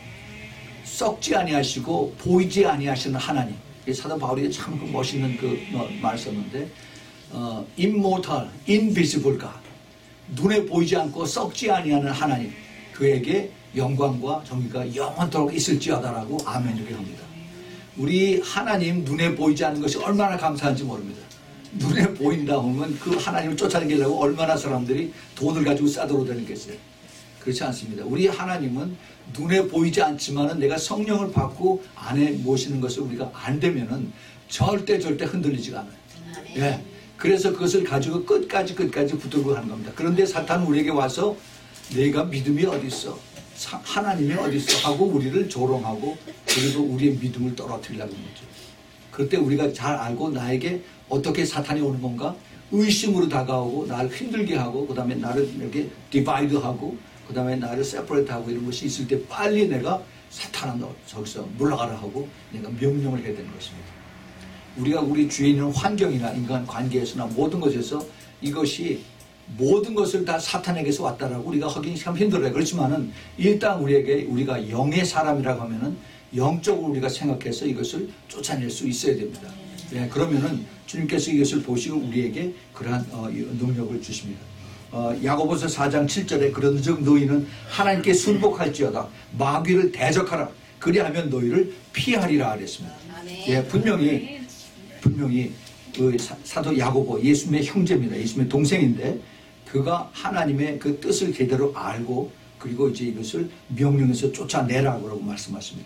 썩지 아니하시고 보이지 아니하시는 하나님. 사도 바울이 참 그 멋있는 그 어, 말 썼는데 어, immortal, invisible God. 눈에 보이지 않고 썩지 아니하는 하나님. 그에게 영광과 정의가 영원토록 있을지어다라고 아멘 이렇게 합니다. 우리 하나님 눈에 보이지 않는 것이 얼마나 감사한지 모릅니다. 눈에 보인다 하면 그 하나님을 쫓아내려고 얼마나 사람들이 돈을 가지고 싸돌아다니겠어요. 그렇지 않습니다. 우리 하나님은 눈에 보이지 않지만은 내가 성령을 받고 안에 모시는 것을 우리가 안 되면은 절대 절대 흔들리지가 않아요. 예. 그래서 그것을 가지고 끝까지 끝까지 붙들고 가는 겁니다. 그런데 사탄은 우리에게 와서 내가 믿음이 어디 있어? 하나님이 어디 있어? 하고 우리를 조롱하고 그리고 우리의 믿음을 떨어뜨리려고 하는 거죠. 그때 우리가 잘 알고 나에게 어떻게 사탄이 오는 건가? 의심으로 다가오고 나를 힘들게 하고 그 다음에 나를 이렇게 디바이드하고 그 다음에 나를 세퍼레이트하고 이런 것이 있을 때 빨리 내가 사탄아 너 저기서 물러가라 하고 내가 명령을 해야 되는 것입니다. 우리가 우리 주위에 있는 환경이나 인간 관계에서나 모든 것에서 이것이 모든 것을 다 사탄에게서 왔다라고 우리가 하기 참 힘들어요. 그렇지만은 일단 우리에게 우리가 영의 사람이라고 하면은 영적으로 우리가 생각해서 이것을 쫓아낼 수 있어야 됩니다. 네, 그러면은 주님께서 이것을 보시고 우리에게 그러한 어, 능력을 주십니다. 어, 야고보서 사 장 칠 절에 그런즉 너희는 하나님께 순복할지어다 마귀를 대적하라 그리하면 너희를 피하리라 그랬습니다. 예, 분명히 분명히 그 사도 야고보 예수님의 형제입니다. 예수님의 동생인데 그가 하나님의 그 뜻을 제대로 알고 그리고 이제 이것을 명령해서 쫓아내라고 말씀하십니다.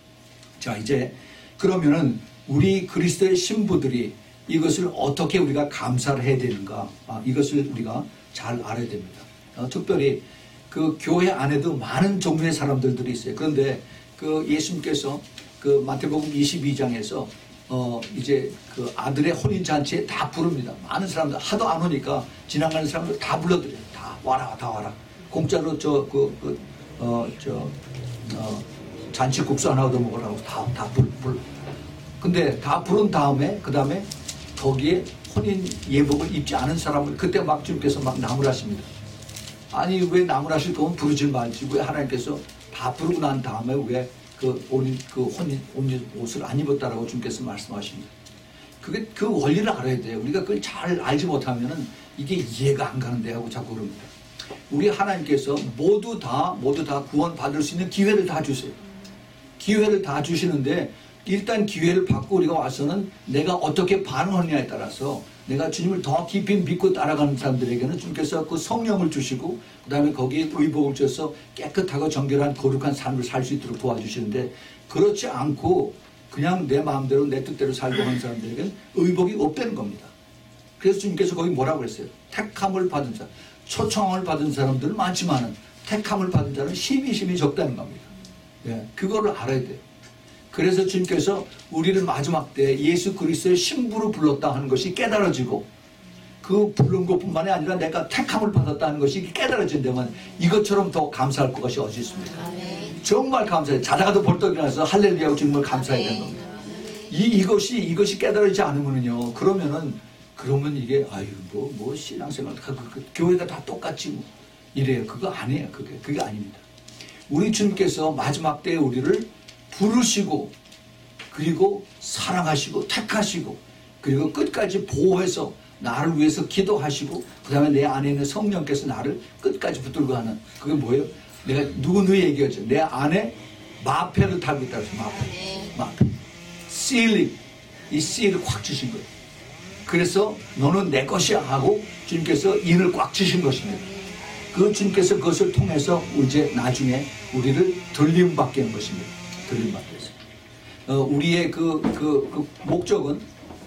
자 이제 그러면은 우리 그리스도의 신부들이 이것을 어떻게 우리가 감사를 해야 되는가 아, 이것을 우리가 잘 알아야 됩니다. 어, 특별히 그 교회 안에도 많은 종류의 사람들이 있어요. 그런데 그 예수님께서 그 마태복음 이십이 장에서 어 이제 그 아들의 혼인잔치에 다 부릅니다. 많은 사람들 하도 안 오니까 지나가는 사람들 다 불러드려요. 다 와라 다 와라. 공짜로 저 그 그 어 저 어 잔치국수 하나 얻어 먹으라고 다, 다 불, 불. 근데 다 부른 다음에, 그 다음에 거기에 혼인 예복을 입지 않은 사람을 그때 막 주님께서 막 나무라십니다. 아니, 왜 나무라실 거면 부르지 말지. 왜 하나님께서 다 부르고 난 다음에 왜 그 혼인, 그 혼인, 혼인 옷을 안 입었다라고 주님께서 말씀하십니다. 그게 그 원리를 알아야 돼요. 우리가 그걸 잘 알지 못하면은 이게 이해가 안 가는데 하고 자꾸 그럽니다. 우리 하나님께서 모두 다, 모두 다 구원 받을 수 있는 기회를 다 주세요. 기회를 다 주시는데 일단 기회를 받고 우리가 와서는 내가 어떻게 반응하느냐에 따라서 내가 주님을 더 깊이 믿고 따라가는 사람들에게는 주님께서 그 성령을 주시고 그 다음에 거기에 의복을 줘서 깨끗하고 정결한 거룩한 삶을 살 수 있도록 도와주시는데 그렇지 않고 그냥 내 마음대로 내 뜻대로 살고 하는 사람들에게는 의복이 없다는 겁니다. 그래서 주님께서 거기 뭐라고 그랬어요? 택함을 받은 자, 초청함을 받은 사람들은 많지만은 택함을 받은 자는 심히 심히 적다는 겁니다. 예, 그거를 알아야 돼요. 그래서 주님께서 우리를 마지막 때 예수 그리스도의 신부로 불렀다 하는 것이 깨달아지고 그 부른 것뿐만이 아니라 내가 택함을 받았다는 것이 깨달아진다면 이것처럼 더 감사할 것이 어디 있습니까? 정말 감사해요. 자다가도 벌떡 일어나서 할렐루야하고 주님을 감사해야 되는 겁니다. 이, 이것이 이것이 깨달아지지 않으면요, 그러면은 그러면 이게 아유 뭐 뭐 신앙생활 그, 그, 그, 교회가 다 똑같지 뭐 이래요. 그거 아니에요. 그게 그게 아닙니다. 우리 주님께서 마지막 때에 우리를 부르시고 그리고 사랑하시고 택하시고 그리고 끝까지 보호해서 나를 위해서 기도하시고 그 다음에 내 안에 있는 성령께서 나를 끝까지 붙들고 하는 그게 뭐예요? 내가 누구누구 얘기하죠. 내 안에 마패를 달고 있다고 해서 마패 마패 실링 이 실을 꽉 주신 거예요. 그래서 너는 내 것이야 하고 주님께서 인을 꽉 주신 것입니다. 그 주님께서 그것을 통해서 이제 나중에 우리를 들림받게 하는 것입니다. 들림받게 해서 어, 우리의 그, 그, 그 목적은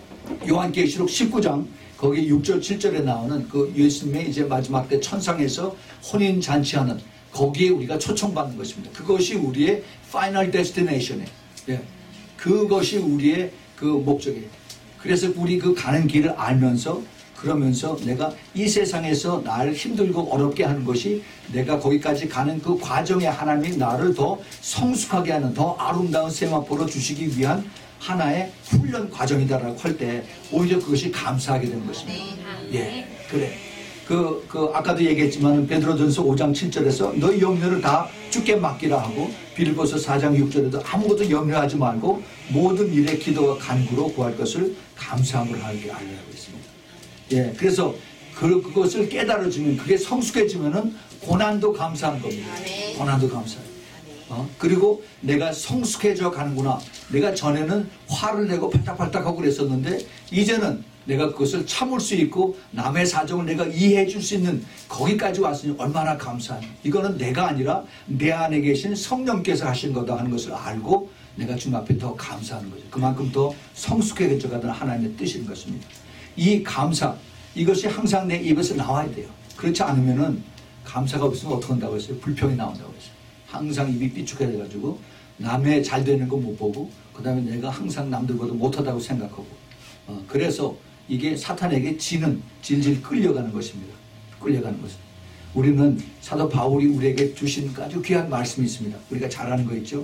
요한계시록 십구 장 거기 육 절 칠 절에 나오는 그 예수님의 이제 마지막 때 천상에서 혼인 잔치하는 거기에 우리가 초청받는 것입니다. 그것이 우리의 파이널 데스티네이션이에요. 예. 그것이 우리의 그 목적이에요. 그래서 우리 그 가는 길을 알면서 그러면서 내가 이 세상에서 나를 힘들고 어렵게 하는 것이 내가 거기까지 가는 그 과정에 하나님이 나를 더 성숙하게 하는 더 아름다운 세마포로 주시기 위한 하나의 훈련 과정이다라고 할 때 오히려 그것이 감사하게 되는 것입니다. 예, 그래. 그, 그, 아까도 얘기했지만 베드로전서 오 장 칠 절에서 너희 염려를 다 주께 맡기라 하고 빌립보서 사 장 육 절에도 아무것도 염려하지 말고 모든 일에 기도와 간구로 구할 것을 감사함으로 하게 알려하고 있습니다. 예, 그래서 그, 그것을 깨달아주면 그게 성숙해지면은 고난도 감사한 겁니다. 고난도 감사해요. 어? 그리고 내가 성숙해져 가는구나. 내가 전에는 화를 내고 팔딱팔딱하고 그랬었는데 이제는 내가 그것을 참을 수 있고 남의 사정을 내가 이해해 줄 수 있는 거기까지 왔으니 얼마나 감사하니. 이거는 내가 아니라 내 안에 계신 성령께서 하신 거다 하는 것을 알고 내가 주님 앞에 더 감사하는 거죠. 그만큼 더 성숙해져 가는 하나님의 뜻인 것입니다. 이 감사, 이것이 항상 내 입에서 나와야 돼요. 그렇지 않으면은 감사가 없으면 어떻게 한다고 했어요? 불평이 나온다고 했어요. 항상 입이 삐죽해 돼가지고 남의 잘 되는 거 못 보고 그 다음에 내가 항상 남들보다 못하다고 생각하고 어, 그래서 이게 사탄에게 지는 질질 끌려가는 것입니다. 끌려가는 것은 우리는 사도 바울이 우리에게 주신 아주 귀한 말씀이 있습니다. 우리가 잘 아는 거 있죠.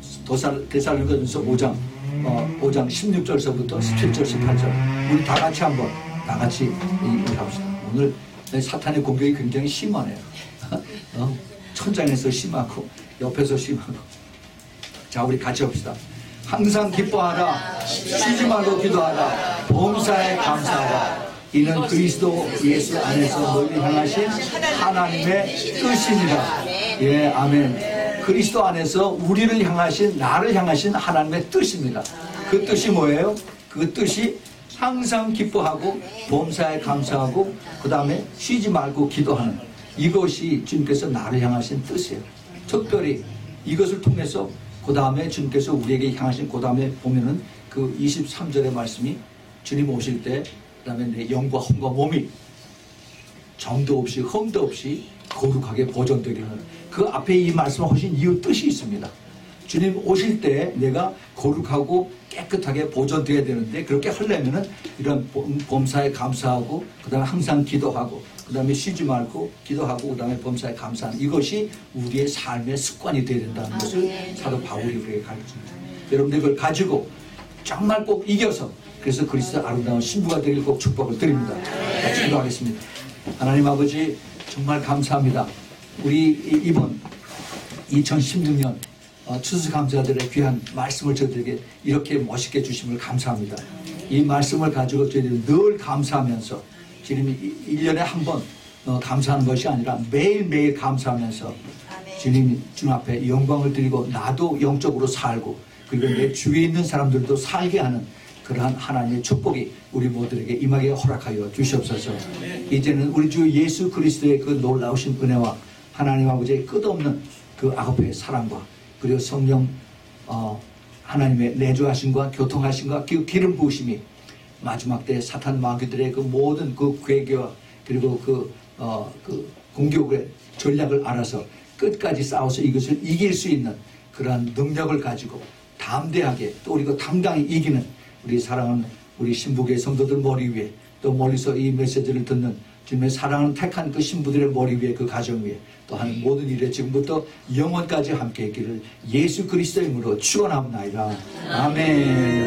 데살로니가전서 오 장 어, 오 장 십육 절서부터 십칠 절 십팔 절 우리 다 같이 한번 다 같이 읽어봅시다. 오늘 사탄의 공격이 굉장히 심하네요. 어? 천장에서 심하고 옆에서 심하고. 자, 우리 같이 합시다. 항상 기뻐하라, 쉬지 말고 기도하라, 범사에 감사하라. 이는 그리스도 예수 안에서 너희를 향하신 하나님의 뜻입니다. 예, 아멘. 그리스도 안에서 우리를 향하신, 나를 향하신 하나님의 뜻입니다. 그 뜻이 뭐예요? 그 뜻이 항상 기뻐하고 범사에 감사하고 그 다음에 쉬지 말고 기도하는, 이것이 주님께서 나를 향하신 뜻이에요. 특별히 이것을 통해서 그 다음에 주님께서 우리에게 향하신 그 다음에 보면은 그 이십삼 절의 말씀이 주님 오실 때 그 다음에 내 영과 혼과 몸이 정도 없이 흠도 없이 거룩하게 보존되기를, 그 앞에 이 말씀을 하신 이유 뜻이 있습니다. 주님 오실 때 내가 거룩하고 깨끗하게 보존돼야 되는데 그렇게 하려면은 이런 범사에 감사하고 그 다음에 항상 기도하고 그 다음에 쉬지 말고 기도하고 그 다음에 범사에 감사하는 이것이 우리의 삶의 습관이 되어야 된다는 것을 사도 바울이 우리에게 가르칩니다. 여러분들 그걸 가지고 정말 꼭 이겨서 그래서 그리스도 아름다운 신부가 되길 꼭 축복을 드립니다. 같이 기도하겠습니다. 하나님 아버지 정말 감사합니다. 우리 이번 이천십육 년 추수감사절의 귀한 말씀을 저희들에게 이렇게 멋있게 주심을 감사합니다. 이 말씀을 가지고 저희들이 늘 감사하면서 주님이 일 년에 한 번 감사하는 것이 아니라 매일매일 감사하면서 주님 주님 앞에 영광을 드리고 나도 영적으로 살고 그리고 내 주위에 있는 사람들도 살게 하는 그러한 하나님의 축복이 우리 모두에게 임하게 허락하여 주시옵소서. 이제는 우리 주 예수 그리스도의 그 놀라우신 은혜와 하나님 아버지의 끝없는 그 아가페의 사랑과 그리고 성령 어, 하나님의 내주하심과 교통하심과 그 기름 부으심이 마지막 때 사탄 마귀들의 그 모든 그 괴계와 그리고 그, 어, 그 공격의 전략을 알아서 끝까지 싸워서 이것을 이길 수 있는 그러한 능력을 가지고 담대하게 또 우리가 당당히 이기는 우리 사랑하는 우리 신부의 성도들 머리 위에 또 멀리서 이 메시지를 듣는 주님의 사랑하는 택한 그 신부들의 머리 위에 그 가정 위에 또 하는 모든 일에 지금부터 영원까지 함께 있기를 예수 그리스도의 이름으로 축원합니다. 아멘.